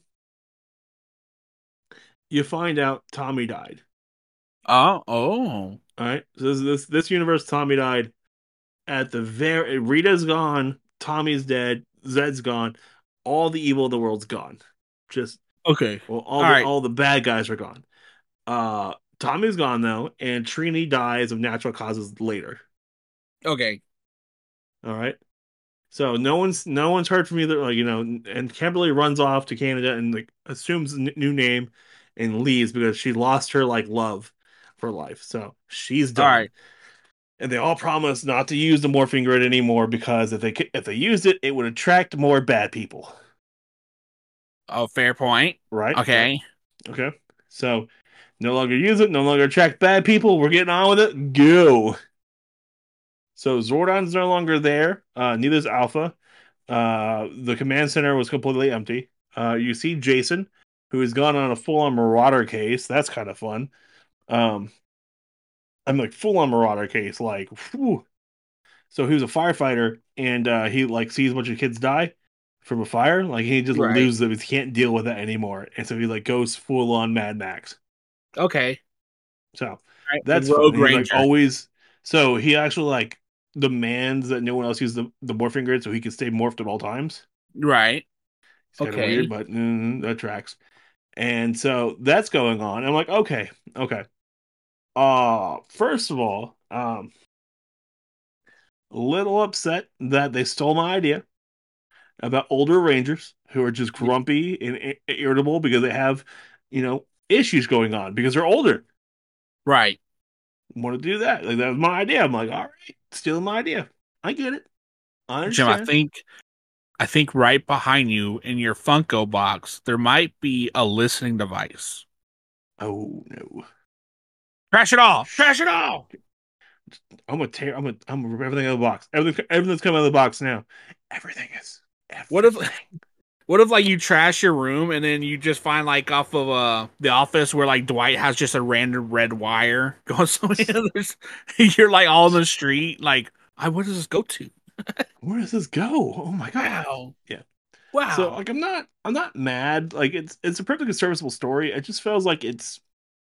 [SPEAKER 6] you find out Tommy died.
[SPEAKER 7] Oh.
[SPEAKER 6] All right. So this universe, Tommy died at the Rita's gone. Tommy's dead. Zed's gone. All the evil in the world's gone. Just
[SPEAKER 7] okay.
[SPEAKER 6] Well,
[SPEAKER 7] All
[SPEAKER 6] all the bad guys are gone. Tommy's gone though, and Trini dies of natural causes later.
[SPEAKER 7] Okay.
[SPEAKER 6] All right. So no one's heard from either, and Kimberly runs off to Canada and like assumes a new name and leaves because she lost her like love for life. So she's done.
[SPEAKER 7] All right.
[SPEAKER 6] And they all promise not to use the morphing grid anymore because if they used it, it would attract more bad people.
[SPEAKER 7] Oh, fair point.
[SPEAKER 6] Right?
[SPEAKER 7] Okay.
[SPEAKER 6] Okay. So no longer use it, no longer attract bad people. We're getting on with it. Go. So Zordon's no longer there. Neither is Alpha. The command center was completely empty. You see Jason, who has gone on a full-on Marauder case. That's kind of fun. I'm like full-on Marauder case, like, whew. So he was a firefighter, and he like sees a bunch of kids die from a fire. Like he just loses it. He can't deal with that anymore, and so he like goes full-on Mad Max.
[SPEAKER 7] Okay.
[SPEAKER 6] So that's fun. He's like always. So he actually like demands that no one else use the morphing grid so he can stay morphed at all times.
[SPEAKER 7] Right.
[SPEAKER 6] It's kind of weird, but that tracks. And so that's going on. I'm like, okay. First of all, a little upset that they stole my idea about older Rangers who are just grumpy and irritable because they have, issues going on because they're older.
[SPEAKER 7] Right.
[SPEAKER 6] Want to do that? Like that was my idea. I'm like, all right, stealing my idea. I get it. I understand.
[SPEAKER 7] Jim, I think right behind you in your Funko box there might be a listening device.
[SPEAKER 6] Oh no!
[SPEAKER 7] Trash it all! Trash it all!
[SPEAKER 6] I'm gonna rip everything out of the box. Everything's coming out of the box now. Everything is.
[SPEAKER 7] What if like you trash your room and then you just find like off of The Office where like Dwight has just a random red wire going somewhere? You're like all in the street, like, where does this go to?
[SPEAKER 6] Where does this go? Oh my god!
[SPEAKER 7] Wow.
[SPEAKER 6] Yeah.
[SPEAKER 7] Wow.
[SPEAKER 6] So like I'm not mad. Like it's a perfectly serviceable story. It just feels like it's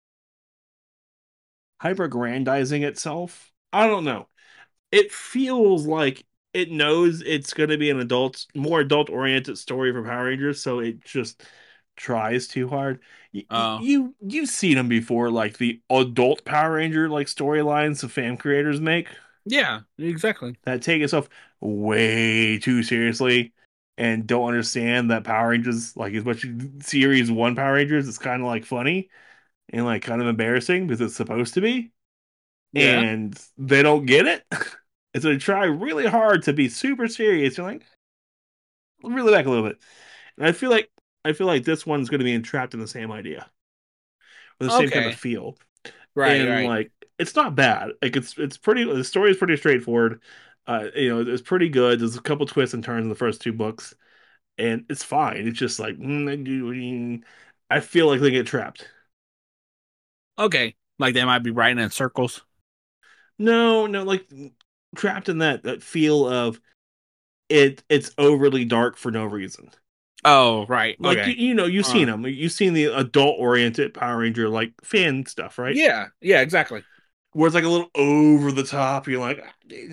[SPEAKER 6] hyper-aggrandizing itself. I don't know. It feels like it knows it's going to be an more adult-oriented story for Power Rangers, so it just tries too hard. You've seen them before, like the adult Power Ranger like storylines the fan creators make.
[SPEAKER 7] Yeah, exactly.
[SPEAKER 6] That take itself way too seriously and don't understand that Power Rangers, like as much series 1 Power Rangers, it's kind of like funny and like kind of embarrassing because it's supposed to be. Yeah. And they don't get it. And so they try really hard to be super serious. You're like, reel it back a little bit. And I feel like this one's going to be entrapped in the same idea, with the same kind of feel.
[SPEAKER 7] Right.
[SPEAKER 6] And like, it's not bad. Like it's pretty. The story is pretty straightforward. It's pretty good. There's a couple twists and turns in the first 2 books, and it's fine. It's just like I feel like they get trapped.
[SPEAKER 7] Okay, like they might be writing in circles.
[SPEAKER 6] No, like trapped in that feel of it's overly dark for no reason.
[SPEAKER 7] Oh, right.
[SPEAKER 6] Like
[SPEAKER 7] okay.
[SPEAKER 6] You've seen them. You've seen the adult-oriented Power Ranger like fan stuff, right?
[SPEAKER 7] Yeah, exactly.
[SPEAKER 6] Where it's like a little over the top. You're like,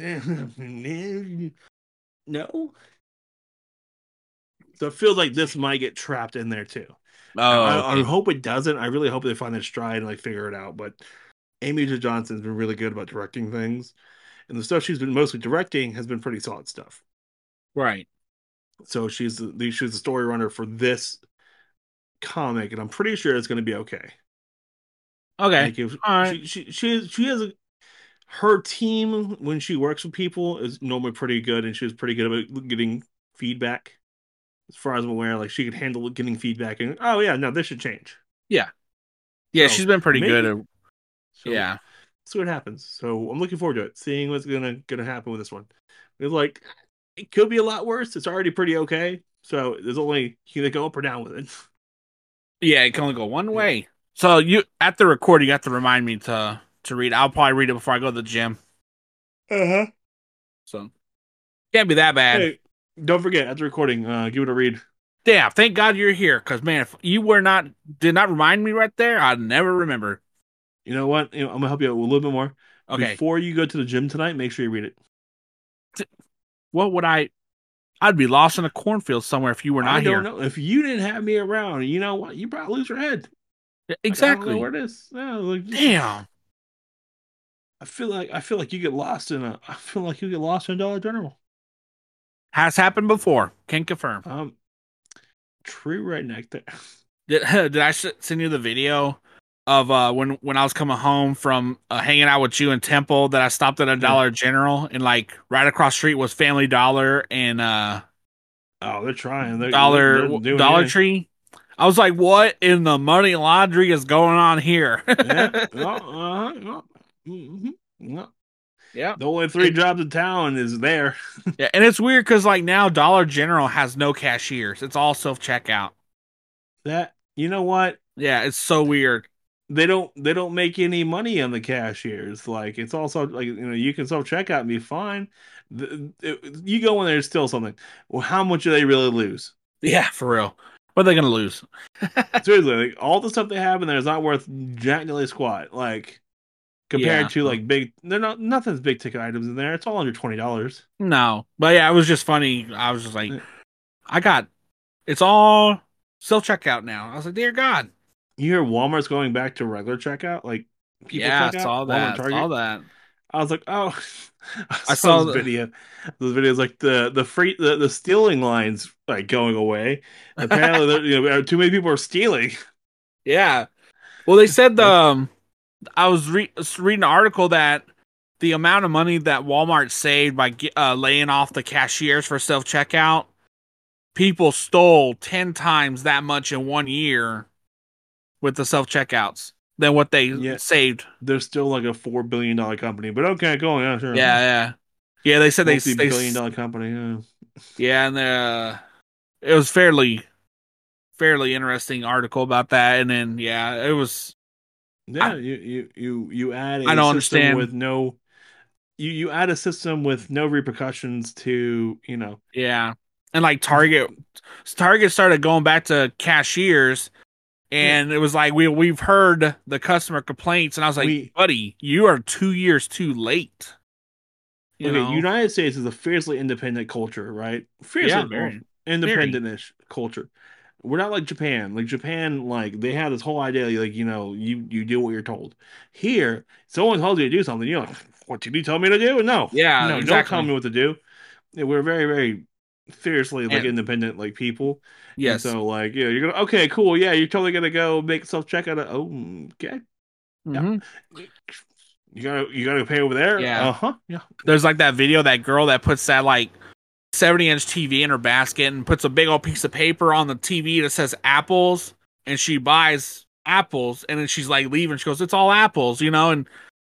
[SPEAKER 6] no. So it feels like this might get trapped in there too. I hope it doesn't. I really hope they find their stride and like figure it out. But Amy Jo Johnson's been really good about directing things, and the stuff she's been mostly directing has been pretty solid stuff.
[SPEAKER 7] Right.
[SPEAKER 6] So she's the story runner for this comic, and I'm pretty sure it's going to be okay.
[SPEAKER 7] Okay.
[SPEAKER 6] Like all right. She has her team when she works with people is normally pretty good, and she's pretty good about getting feedback. As far as I'm aware, like she could handle getting feedback, and oh yeah, no, this should change.
[SPEAKER 7] Yeah, so she's been pretty good. Yeah,
[SPEAKER 6] see what happens. So I'm looking forward to it, seeing what's gonna happen with this one. It's like it could be a lot worse. It's already pretty okay. So there's only you can go up or down with it.
[SPEAKER 7] Yeah, it can only go one way. So you at the recording, you have to remind me to read. I'll probably read it before I go to the gym. So can't be that bad.
[SPEAKER 6] Hey, don't forget at the recording, give it a read.
[SPEAKER 7] Yeah, thank God you're here, because man, if you did not remind me right there, I'd never remember.
[SPEAKER 6] You know what? I'm gonna help you out a little bit more.
[SPEAKER 7] Okay.
[SPEAKER 6] Before you go to the gym tonight, make sure you read it.
[SPEAKER 7] What would I? I'd be lost in a cornfield somewhere if you were not here.
[SPEAKER 6] I don't know if you didn't have me around. You know what? You probably lose your head.
[SPEAKER 7] Exactly.
[SPEAKER 6] I don't know where it is. Yeah, like,
[SPEAKER 7] damn.
[SPEAKER 6] I feel like you get lost in Dollar General.
[SPEAKER 7] Has happened before. Can confirm.
[SPEAKER 6] True redneck there.
[SPEAKER 7] Did I send you the video of when I was coming home from hanging out with you in Temple that I stopped at a Dollar General and like right across the street was Family Dollar and
[SPEAKER 6] they're trying. They're
[SPEAKER 7] Dollar Tree. I was like, what in the money laundry is going on here?
[SPEAKER 6] Yeah. The only 3 jobs in town is there.
[SPEAKER 7] Yeah, and it's weird because like now Dollar General has no cashiers. It's all self-checkout.
[SPEAKER 6] That, you know what?
[SPEAKER 7] Yeah, it's so weird.
[SPEAKER 6] They don't make any money on the cashiers. Like, it's also like, you can self-checkout and be fine. You go in there, it's still something. Well, how much do they really lose?
[SPEAKER 7] Yeah, for real. What are they gonna lose?
[SPEAKER 6] Seriously, like, all the stuff they have in there is not worth jack diddly squat. Like, compared to like nothing's big ticket items in there. It's all under $20.
[SPEAKER 7] No, but yeah, it was just funny. I was just like, it's all self checkout now. I was like, dear God.
[SPEAKER 6] You hear Walmart's going back to regular checkout, like
[SPEAKER 7] people checkout. I saw that. Saw that.
[SPEAKER 6] I was like, oh, I saw this video. Those videos like the stealing lines like going away. Apparently, too many people are stealing.
[SPEAKER 7] Yeah. Well, they said I was reading an article that the amount of money that Walmart saved by laying off the cashiers for self checkout, people stole 10 times that much in 1 year with the self checkouts than what they saved.
[SPEAKER 6] They're still like a $4 billion company, but okay, go on. Yeah, sure.
[SPEAKER 7] Yeah. They said they
[SPEAKER 6] $billion company.
[SPEAKER 7] Yeah, and it was fairly interesting article about that, and then it was.
[SPEAKER 6] Yeah, you add a
[SPEAKER 7] I don't
[SPEAKER 6] system
[SPEAKER 7] understand.
[SPEAKER 6] with no. You add a system with no repercussions to
[SPEAKER 7] Yeah, and like Target started going back to cashiers. And it was like we've heard the customer complaints, and I was like, buddy, you are 2 years too late.
[SPEAKER 6] United States is a fiercely independent culture, right? Fiercely independent-ish culture. We're not like Japan. Like Japan, like they have this whole idea, like you do what you're told. Here, someone tells you to do something, you're like, what did you tell me to do? No,
[SPEAKER 7] exactly.
[SPEAKER 6] Don't tell me what to do. We're very, very fiercely like independent like people.
[SPEAKER 7] Yes.
[SPEAKER 6] And so like you're gonna okay, cool, yeah, you're totally gonna go make self checkout. Okay.
[SPEAKER 7] Mm-hmm.
[SPEAKER 6] Yeah. You gotta pay over there.
[SPEAKER 7] Yeah. Yeah. There's like that video, that girl that puts that like 70-inch TV in her basket and puts a big old piece of paper on the TV that says apples, and she buys apples, and then she's like leaving. She goes, "It's all apples," and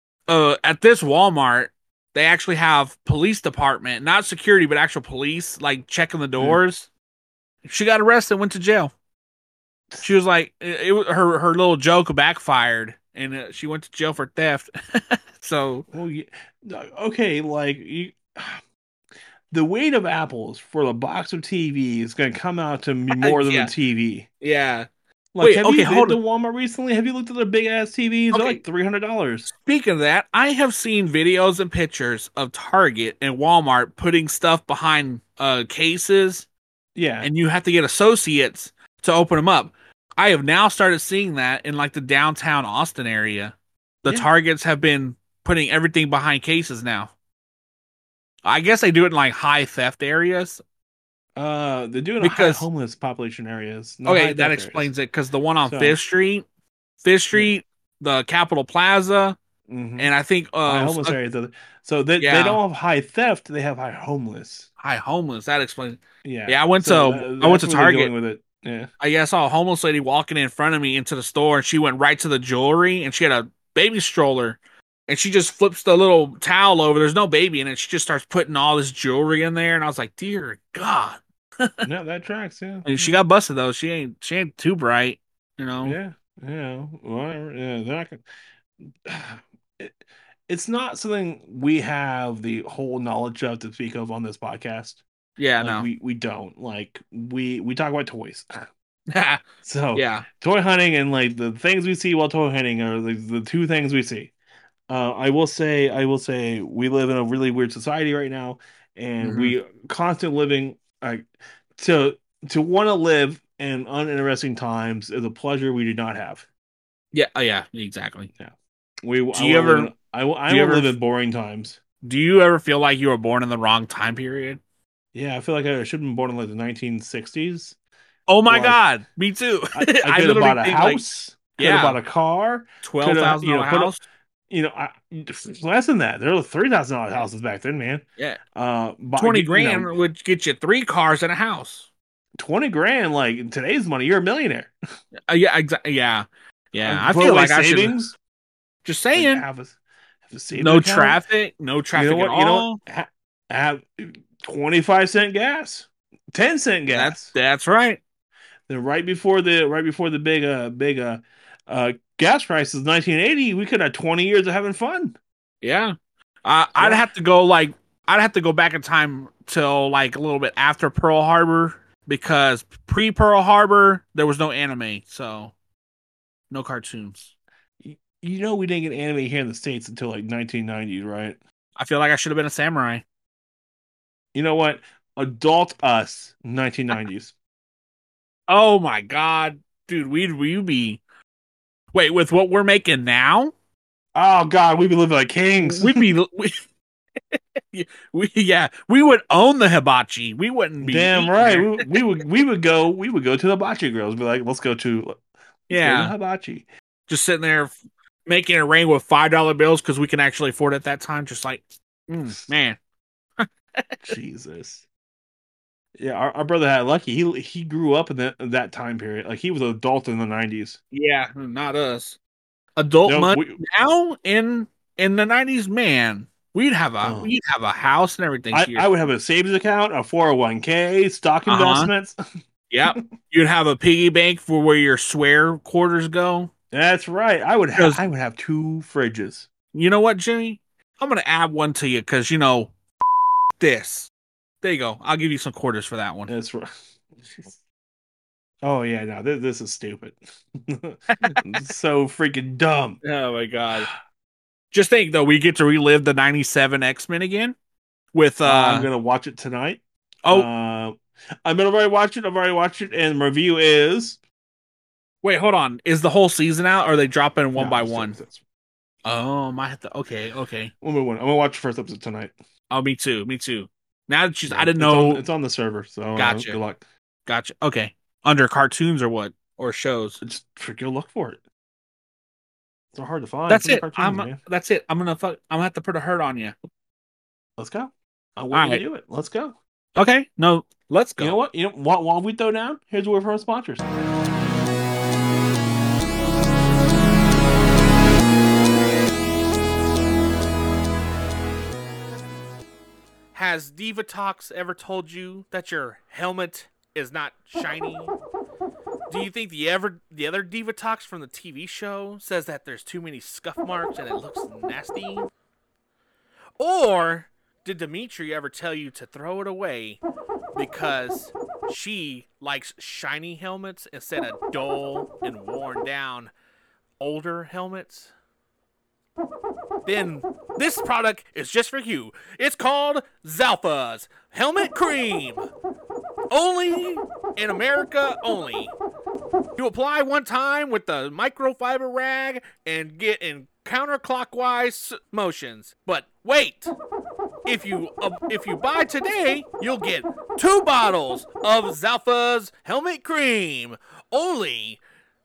[SPEAKER 7] at this Walmart, they actually have police department, not security, but actual police, like checking the doors. She got arrested, went to jail. She was like, her little joke backfired, and she went to jail for theft. So,
[SPEAKER 6] okay, like the weight of apples for the box of TV is going to come out to more than the TV.
[SPEAKER 7] Yeah.
[SPEAKER 6] Like, have you been to Walmart recently? Have you looked at their big ass TVs? They're like $300.
[SPEAKER 7] Speaking of that, I have seen videos and pictures of Target and Walmart putting stuff behind cases.
[SPEAKER 6] Yeah.
[SPEAKER 7] And you have to get associates to open them up. I have now started seeing that in like the downtown Austin area. The Targets have been putting everything behind cases now. I guess they do it in like high theft areas.
[SPEAKER 6] They do it in high homeless population areas.
[SPEAKER 7] Okay, that explains it, because the one on Fifth Street, the Capitol Plaza, and I think
[SPEAKER 6] high homeless areas. So they don't have high theft; they have high homeless.
[SPEAKER 7] High homeless. That explains.
[SPEAKER 6] Yeah.
[SPEAKER 7] I went to Target
[SPEAKER 6] with it. Yeah.
[SPEAKER 7] I saw a homeless lady walking in front of me into the store, and she went right to the jewelry, and she had a baby stroller, and she just flips the little towel over. There's no baby in it. She just starts putting all this jewelry in there, and I was like, dear God.
[SPEAKER 6] No, that tracks. Yeah.
[SPEAKER 7] And she got busted though. She ain't too bright,
[SPEAKER 6] Yeah. Whatever. Yeah. They're not gonna... It's not something we have the whole knowledge of to speak of on this podcast.
[SPEAKER 7] Yeah,
[SPEAKER 6] like,
[SPEAKER 7] no,
[SPEAKER 6] we don't. Like we talk about toys. So
[SPEAKER 7] yeah,
[SPEAKER 6] toy hunting and like the things we see while toy hunting are the two things we see. I will say we live in a really weird society right now, and we constantly living to want to live in uninteresting times is a pleasure we do not have.
[SPEAKER 7] Yeah, exactly.
[SPEAKER 6] Yeah. I live in boring times.
[SPEAKER 7] Do you ever feel like you were born in the wrong time period?
[SPEAKER 6] Yeah, I feel like I should have been born in like the 1960s.
[SPEAKER 7] Oh my God, me too.
[SPEAKER 6] I could have bought a house. Could have bought a car.
[SPEAKER 7] $12,000 house.
[SPEAKER 6] Less than that. There were $3,000 houses back then, man.
[SPEAKER 7] Yeah.
[SPEAKER 6] 20
[SPEAKER 7] grand would get you 3 cars and a house.
[SPEAKER 6] 20 grand, like in today's money, you're a millionaire.
[SPEAKER 7] Yeah, exactly. Yeah. I feel like
[SPEAKER 6] savings.
[SPEAKER 7] Just saying.
[SPEAKER 6] Have a
[SPEAKER 7] no traffic at all.
[SPEAKER 6] Have 25-cent gas, 10-cent gas.
[SPEAKER 7] That's right.
[SPEAKER 6] Then right before the big gas prices, 1980, we could have 20 years of having fun.
[SPEAKER 7] Yeah. I'd have to go back in time till like a little bit after Pearl Harbor, because pre Pearl Harbor there was no anime, so no cartoons.
[SPEAKER 6] We didn't get anime here in the States until like 1990s, right?
[SPEAKER 7] I feel like I should have been a samurai.
[SPEAKER 6] You know what? Adult us, 1990s.
[SPEAKER 7] Oh my God, dude, we'd be. Wait, with what we're making now?
[SPEAKER 6] Oh God, we'd be living like kings.
[SPEAKER 7] We would own the hibachi. We wouldn't be.
[SPEAKER 6] Damn right. we would go to the hibachi grills. Be like, let's go to hibachi.
[SPEAKER 7] Just sitting there making it rain with $5 bills because we can actually afford it at that time. Just like, man.
[SPEAKER 6] Jesus. Yeah, our brother had lucky. He grew up in that time period. Like he was an adult in the 90s.
[SPEAKER 7] Yeah, not us. Adult money now in the 90s, man. We'd have a house and everything.
[SPEAKER 6] I would have a savings account, a 401k, stock investments.
[SPEAKER 7] Yep. You'd have a piggy bank for where your swear quarters go.
[SPEAKER 6] That's right. I would have 2 fridges.
[SPEAKER 7] You know what, Jimmy? I'm gonna add one to you because this. There you go. I'll give you some quarters for that one.
[SPEAKER 6] That's right. Oh yeah, no, this is stupid. So freaking dumb.
[SPEAKER 7] Oh my God. Just think though, we get to relive the 97 X-Men again with
[SPEAKER 6] I'm gonna watch it tonight.
[SPEAKER 7] Oh,
[SPEAKER 6] I've already watched it, and the review is.
[SPEAKER 7] Wait, hold on. Is the whole season out, or are they dropping one by one? Oh, might have to. Okay.
[SPEAKER 6] One by one. I'm gonna watch the first episode tonight.
[SPEAKER 7] Oh, me too. Now that I didn't know
[SPEAKER 6] it's on the server, so
[SPEAKER 7] gotcha.
[SPEAKER 6] Good luck.
[SPEAKER 7] Gotcha. Okay, under cartoons or what, or shows?
[SPEAKER 6] Just go look for it. It's hard to find.
[SPEAKER 7] That's it. That's it. I'm gonna have to put a hurt on you.
[SPEAKER 6] Let's go. I want you to do it. Let's go.
[SPEAKER 7] Okay. No, let's go.
[SPEAKER 6] You know what? While we throw down, here's a word from our sponsors.
[SPEAKER 7] Has Divatox ever told you that your helmet is not shiny? Do you think the other Divatox from the TV show says that there's too many scuff marks and it looks nasty? Or did Dimitri ever tell you to throw it away because she likes shiny helmets instead of dull and worn down older helmets? Then this product is just for you. It's called Zalfa's Helmet Cream. Only in America only. You apply one time with the microfiber rag and get in counterclockwise motions. But wait, if you buy today, you'll get 2 bottles of Zalfa's Helmet Cream. Only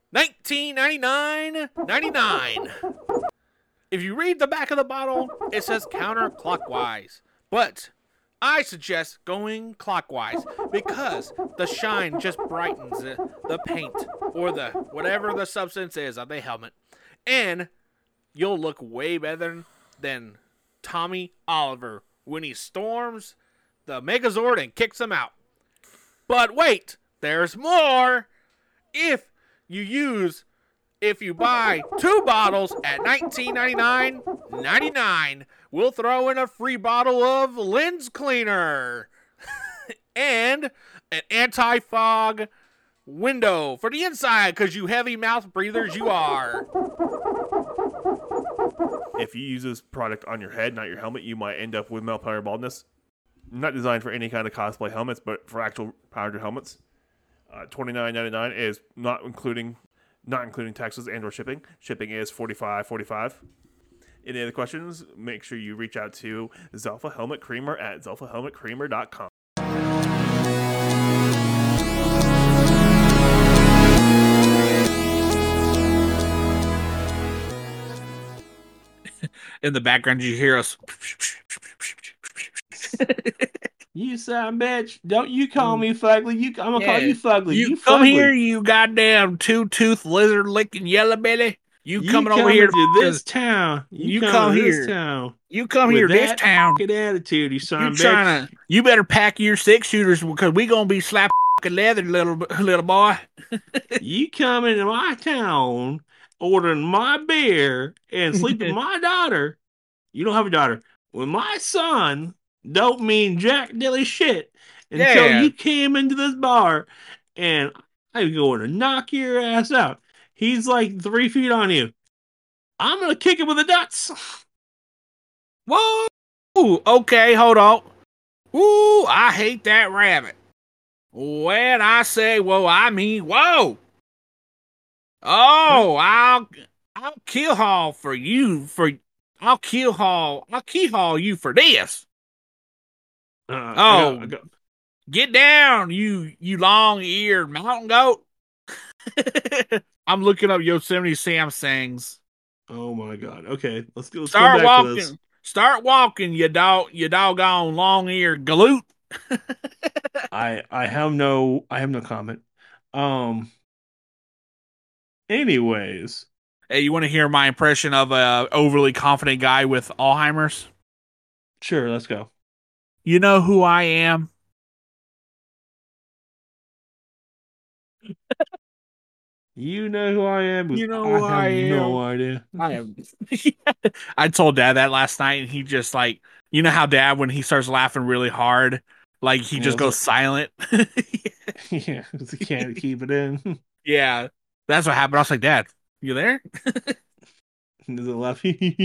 [SPEAKER 7] $19.99.99. If you read the back of the bottle, it says counterclockwise. But I suggest going clockwise because the shine just brightens the paint or the whatever the substance is of the helmet. And you'll look way better than Tommy Oliver when he storms the Megazord and kicks him out. But wait, there's more. If you buy 2 bottles at $19.99.99, we'll throw in a free bottle of lens cleaner and an anti-fog window for the inside, because you heavy mouth breathers you are.
[SPEAKER 8] If you use this product on your head, not your helmet, you might end up with male pattern baldness. not designed for any kind of cosplay helmets, but for actual powered helmets. $29.99 is not including taxes and or shipping. Shipping is $45.45. Any other questions? Make sure you reach out to Zalfa Helmet Creamer at zalfahelmetcreamer.com.
[SPEAKER 7] In the background, you hear us.
[SPEAKER 6] You son bitch! Don't you call me fugly? I'm gonna call you fugly.
[SPEAKER 7] You
[SPEAKER 6] fugly.
[SPEAKER 7] come here, you goddamn two-tooth lizard licking yellow belly. You coming over here
[SPEAKER 6] to this town. You come here.
[SPEAKER 7] You come here, this town.
[SPEAKER 6] Good attitude, you son
[SPEAKER 7] You
[SPEAKER 6] bitch.
[SPEAKER 7] You better pack your 6-shooters because we gonna be slapping leather, little boy.
[SPEAKER 6] You come into my town, ordering my beer, and sleeping with my daughter. You don't have a daughter. With my son, don't mean jack dilly shit until you came into this bar, and I'm going to knock your ass out. He's like 3 feet on you. I'm gonna kick him with the nuts.
[SPEAKER 7] Whoa! Okay, hold on. Ooh, I hate that rabbit. When I say whoa, I mean whoa. Oh, I'll kill haul for you for I'll key haul you for this. Get down, you long-eared mountain goat. I'm looking up Yosemite Sam sings.
[SPEAKER 6] Oh my god. Okay, let's go.
[SPEAKER 7] Start walking. Start walking, you doggone long-eared galoot.
[SPEAKER 6] I have no comment. Anyways.
[SPEAKER 7] Hey, you want to hear my impression of a overly confident guy with Alzheimer's?
[SPEAKER 6] Sure, let's go.
[SPEAKER 7] You know who I am?
[SPEAKER 6] You know who I am?
[SPEAKER 7] You know who I am?
[SPEAKER 6] No idea.
[SPEAKER 7] I am. I told Dad that last night, and he just like, you know how Dad, when he starts laughing really hard, like he just goes silent.
[SPEAKER 6] Yeah, he can't keep it in.
[SPEAKER 7] Yeah, that's what happened. I was like, Dad, you there?
[SPEAKER 6] Does it laugh?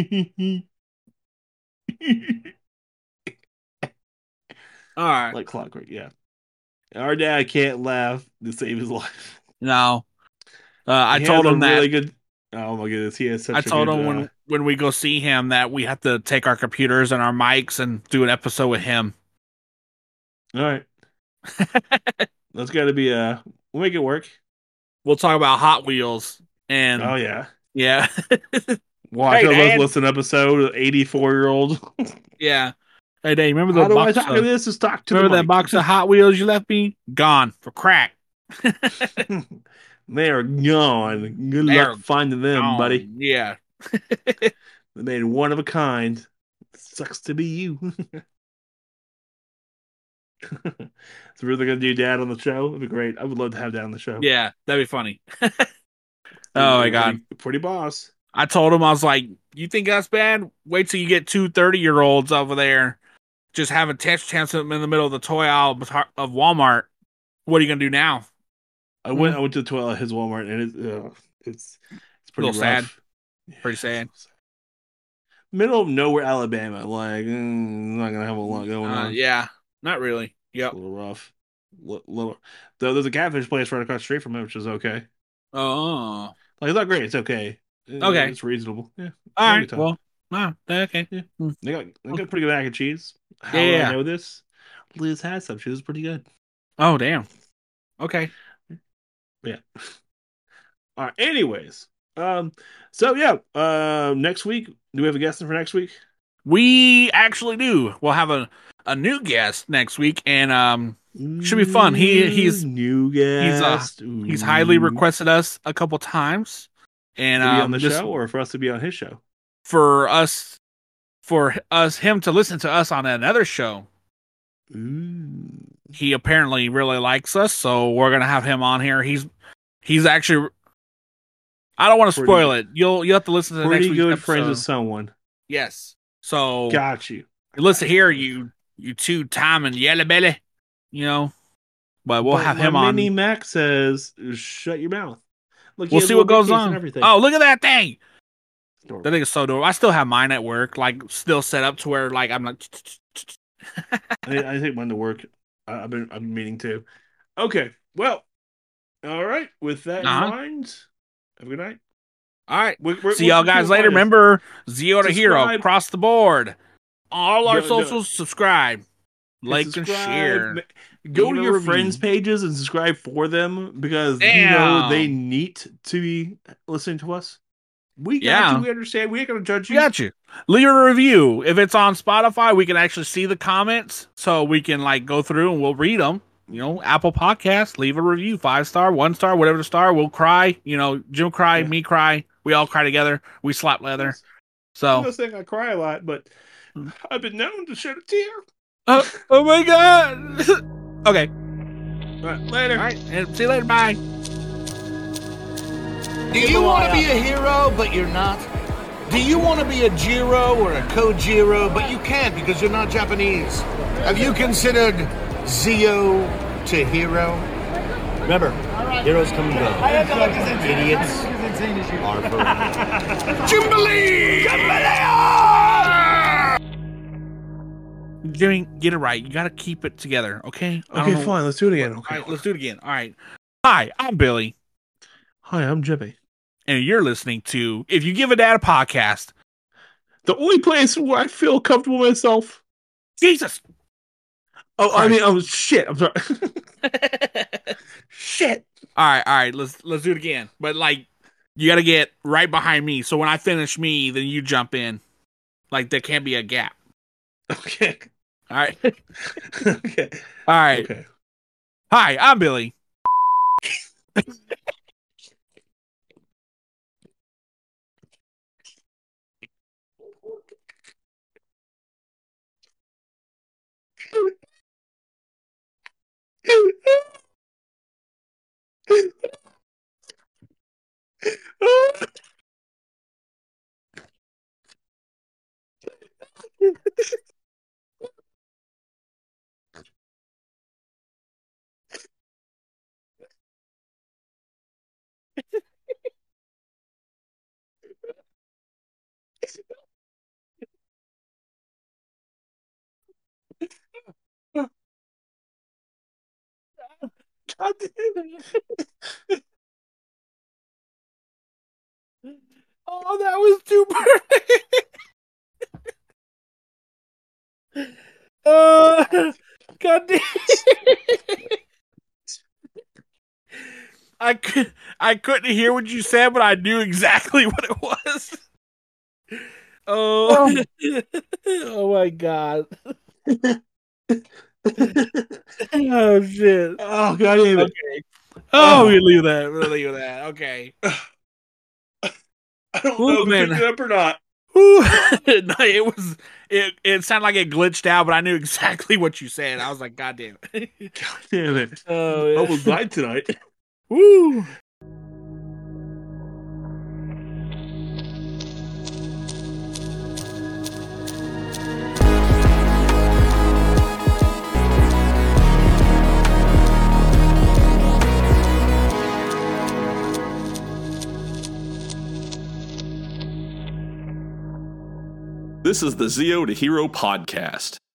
[SPEAKER 7] All right,
[SPEAKER 6] like clockwork. Yeah, our dad can't laugh to save his life.
[SPEAKER 7] No, I told him that.
[SPEAKER 6] Really good. Oh my goodness, he has such.
[SPEAKER 7] I told him when we go see him that we have to take our computers and our mics and do an episode with him.
[SPEAKER 6] All right, that's got to be we'll make it work.
[SPEAKER 7] We'll talk about Hot Wheels and
[SPEAKER 6] yeah. Watch us listen episode 84-year-old.
[SPEAKER 7] Yeah. Hey, Dave, remember the
[SPEAKER 6] box? How do I talk to this? Is talk to
[SPEAKER 7] remember that box of Hot Wheels you left me? Gone for crack.
[SPEAKER 6] They are gone. Good luck finding them, buddy.
[SPEAKER 7] Yeah.
[SPEAKER 6] They made one of a kind. Sucks to be you. So we're gonna do Dad on the show. It'd be great. I would love to have Dad on the show.
[SPEAKER 7] Yeah, that'd be funny. Oh my god,
[SPEAKER 6] pretty boss.
[SPEAKER 7] I told him, I was like, "You think that's bad? Wait till you get 2 30-year-olds over there, just having chance them in the middle of the toy aisle of Walmart. What are you gonna do now?"
[SPEAKER 6] I went to the toilet at his Walmart, and it's pretty rough.
[SPEAKER 7] Sad. Pretty sad.
[SPEAKER 6] Middle of nowhere, Alabama. Like, not gonna have a lot going on.
[SPEAKER 7] Yeah, not really. Yep.
[SPEAKER 6] A little rough. Little. Though there's a catfish place right across the street from it, which is okay.
[SPEAKER 7] Oh.
[SPEAKER 6] Like, it's not great. It's okay.
[SPEAKER 7] Okay.
[SPEAKER 6] It's reasonable. Yeah.
[SPEAKER 7] All right. Well, okay.
[SPEAKER 6] Yeah. They got pretty good mac and cheese. How
[SPEAKER 7] do
[SPEAKER 6] I know this? Liz had some. She was pretty good.
[SPEAKER 7] Oh, damn. Okay.
[SPEAKER 6] Yeah. All right. Anyways. So yeah. Next week, do we have a guest for next week?
[SPEAKER 7] We actually do. We'll have a new guest next week, and should be fun. He's
[SPEAKER 6] new guest.
[SPEAKER 7] He's highly requested us a couple times, and
[SPEAKER 6] to be on the show, or for us to be on his show.
[SPEAKER 7] For him to listen to us on another show.
[SPEAKER 6] Ooh.
[SPEAKER 7] He apparently really likes us, so we're gonna have him on here. He's actually. I don't want to spoil it. You'll have to listen to the next week's
[SPEAKER 6] good
[SPEAKER 7] episode.
[SPEAKER 6] Friends with someone.
[SPEAKER 7] Yes. So
[SPEAKER 6] got you.
[SPEAKER 7] Listen here, you two time and yellow belly, But we'll have him on.
[SPEAKER 6] Mini Mac says, "Shut your mouth."
[SPEAKER 7] Look, we'll see what goes on. Oh, look at that thing! That thing is so dope. I still have mine at work, like still set up to where like I'm like,
[SPEAKER 6] I take mine to work. I've been meaning to. Okay, well, all right. With that in mind, have a good night.
[SPEAKER 7] All right. See y'all guys later. Remember, Zeo to Hero across the board. All our socials, subscribe, like, and share.
[SPEAKER 6] Go to your friends' pages and subscribe for them because they need to be listening to us. We got you. We understand. We ain't gonna judge you.
[SPEAKER 7] We got you. Leave a review. If it's on Spotify, we can actually see the comments, so we can go through and we'll read them. Apple Podcasts, leave a review, 5-star, 1-star, whatever the star. We'll cry. Jim cry, me cry. We all cry together. We slap leather. So
[SPEAKER 6] I'm not saying I cry a lot, but I've been known to shed a tear.
[SPEAKER 7] Oh my god. Okay.
[SPEAKER 6] All right, later.
[SPEAKER 7] All right, and see you later. Bye.
[SPEAKER 10] Do you want to be a hero, but you're not? Do you want to be a Jiro or a Kojiro, but you can't because you're not Japanese? Have you considered Zeo to Hero? Remember, heroes come and go. Idiots are forever. Jimbalee!
[SPEAKER 7] Jimmy, get it right. You got to keep it together, okay?
[SPEAKER 6] Okay, fine. Let's do it again. Okay.
[SPEAKER 7] All right, let's do it again. All right. Hi, I'm Billy.
[SPEAKER 6] Hi, I'm Jimmy.
[SPEAKER 7] And you're listening to If You Give a Dad a Podcast.
[SPEAKER 6] The only place where I feel comfortable myself.
[SPEAKER 7] Jesus.
[SPEAKER 6] Oh, shit. I'm sorry. Shit.
[SPEAKER 7] All right. Let's do it again. But you got to get right behind me. So when I finish me, then you jump in. There can't be a gap.
[SPEAKER 6] Okay.
[SPEAKER 7] All right.
[SPEAKER 6] Okay.
[SPEAKER 7] All right.
[SPEAKER 6] Okay.
[SPEAKER 7] Hi, I'm Billy.
[SPEAKER 6] God damn it.
[SPEAKER 7] Oh, that was too perfect. God damn. I couldn't hear what you said, but I knew exactly what it was. Oh, oh my god. Oh shit.
[SPEAKER 6] Oh god damn it.
[SPEAKER 7] Okay. Oh, we leave that. We'll leave that. Okay.
[SPEAKER 6] I don't know if we picked it up or not.
[SPEAKER 7] No, it sounded like it glitched out, but I knew exactly what you said. I was like, God damn it.
[SPEAKER 6] God damn it.
[SPEAKER 7] Oh, yeah.
[SPEAKER 6] I almost died tonight.
[SPEAKER 7] Woo!
[SPEAKER 1] This is the Zeo to Hero podcast.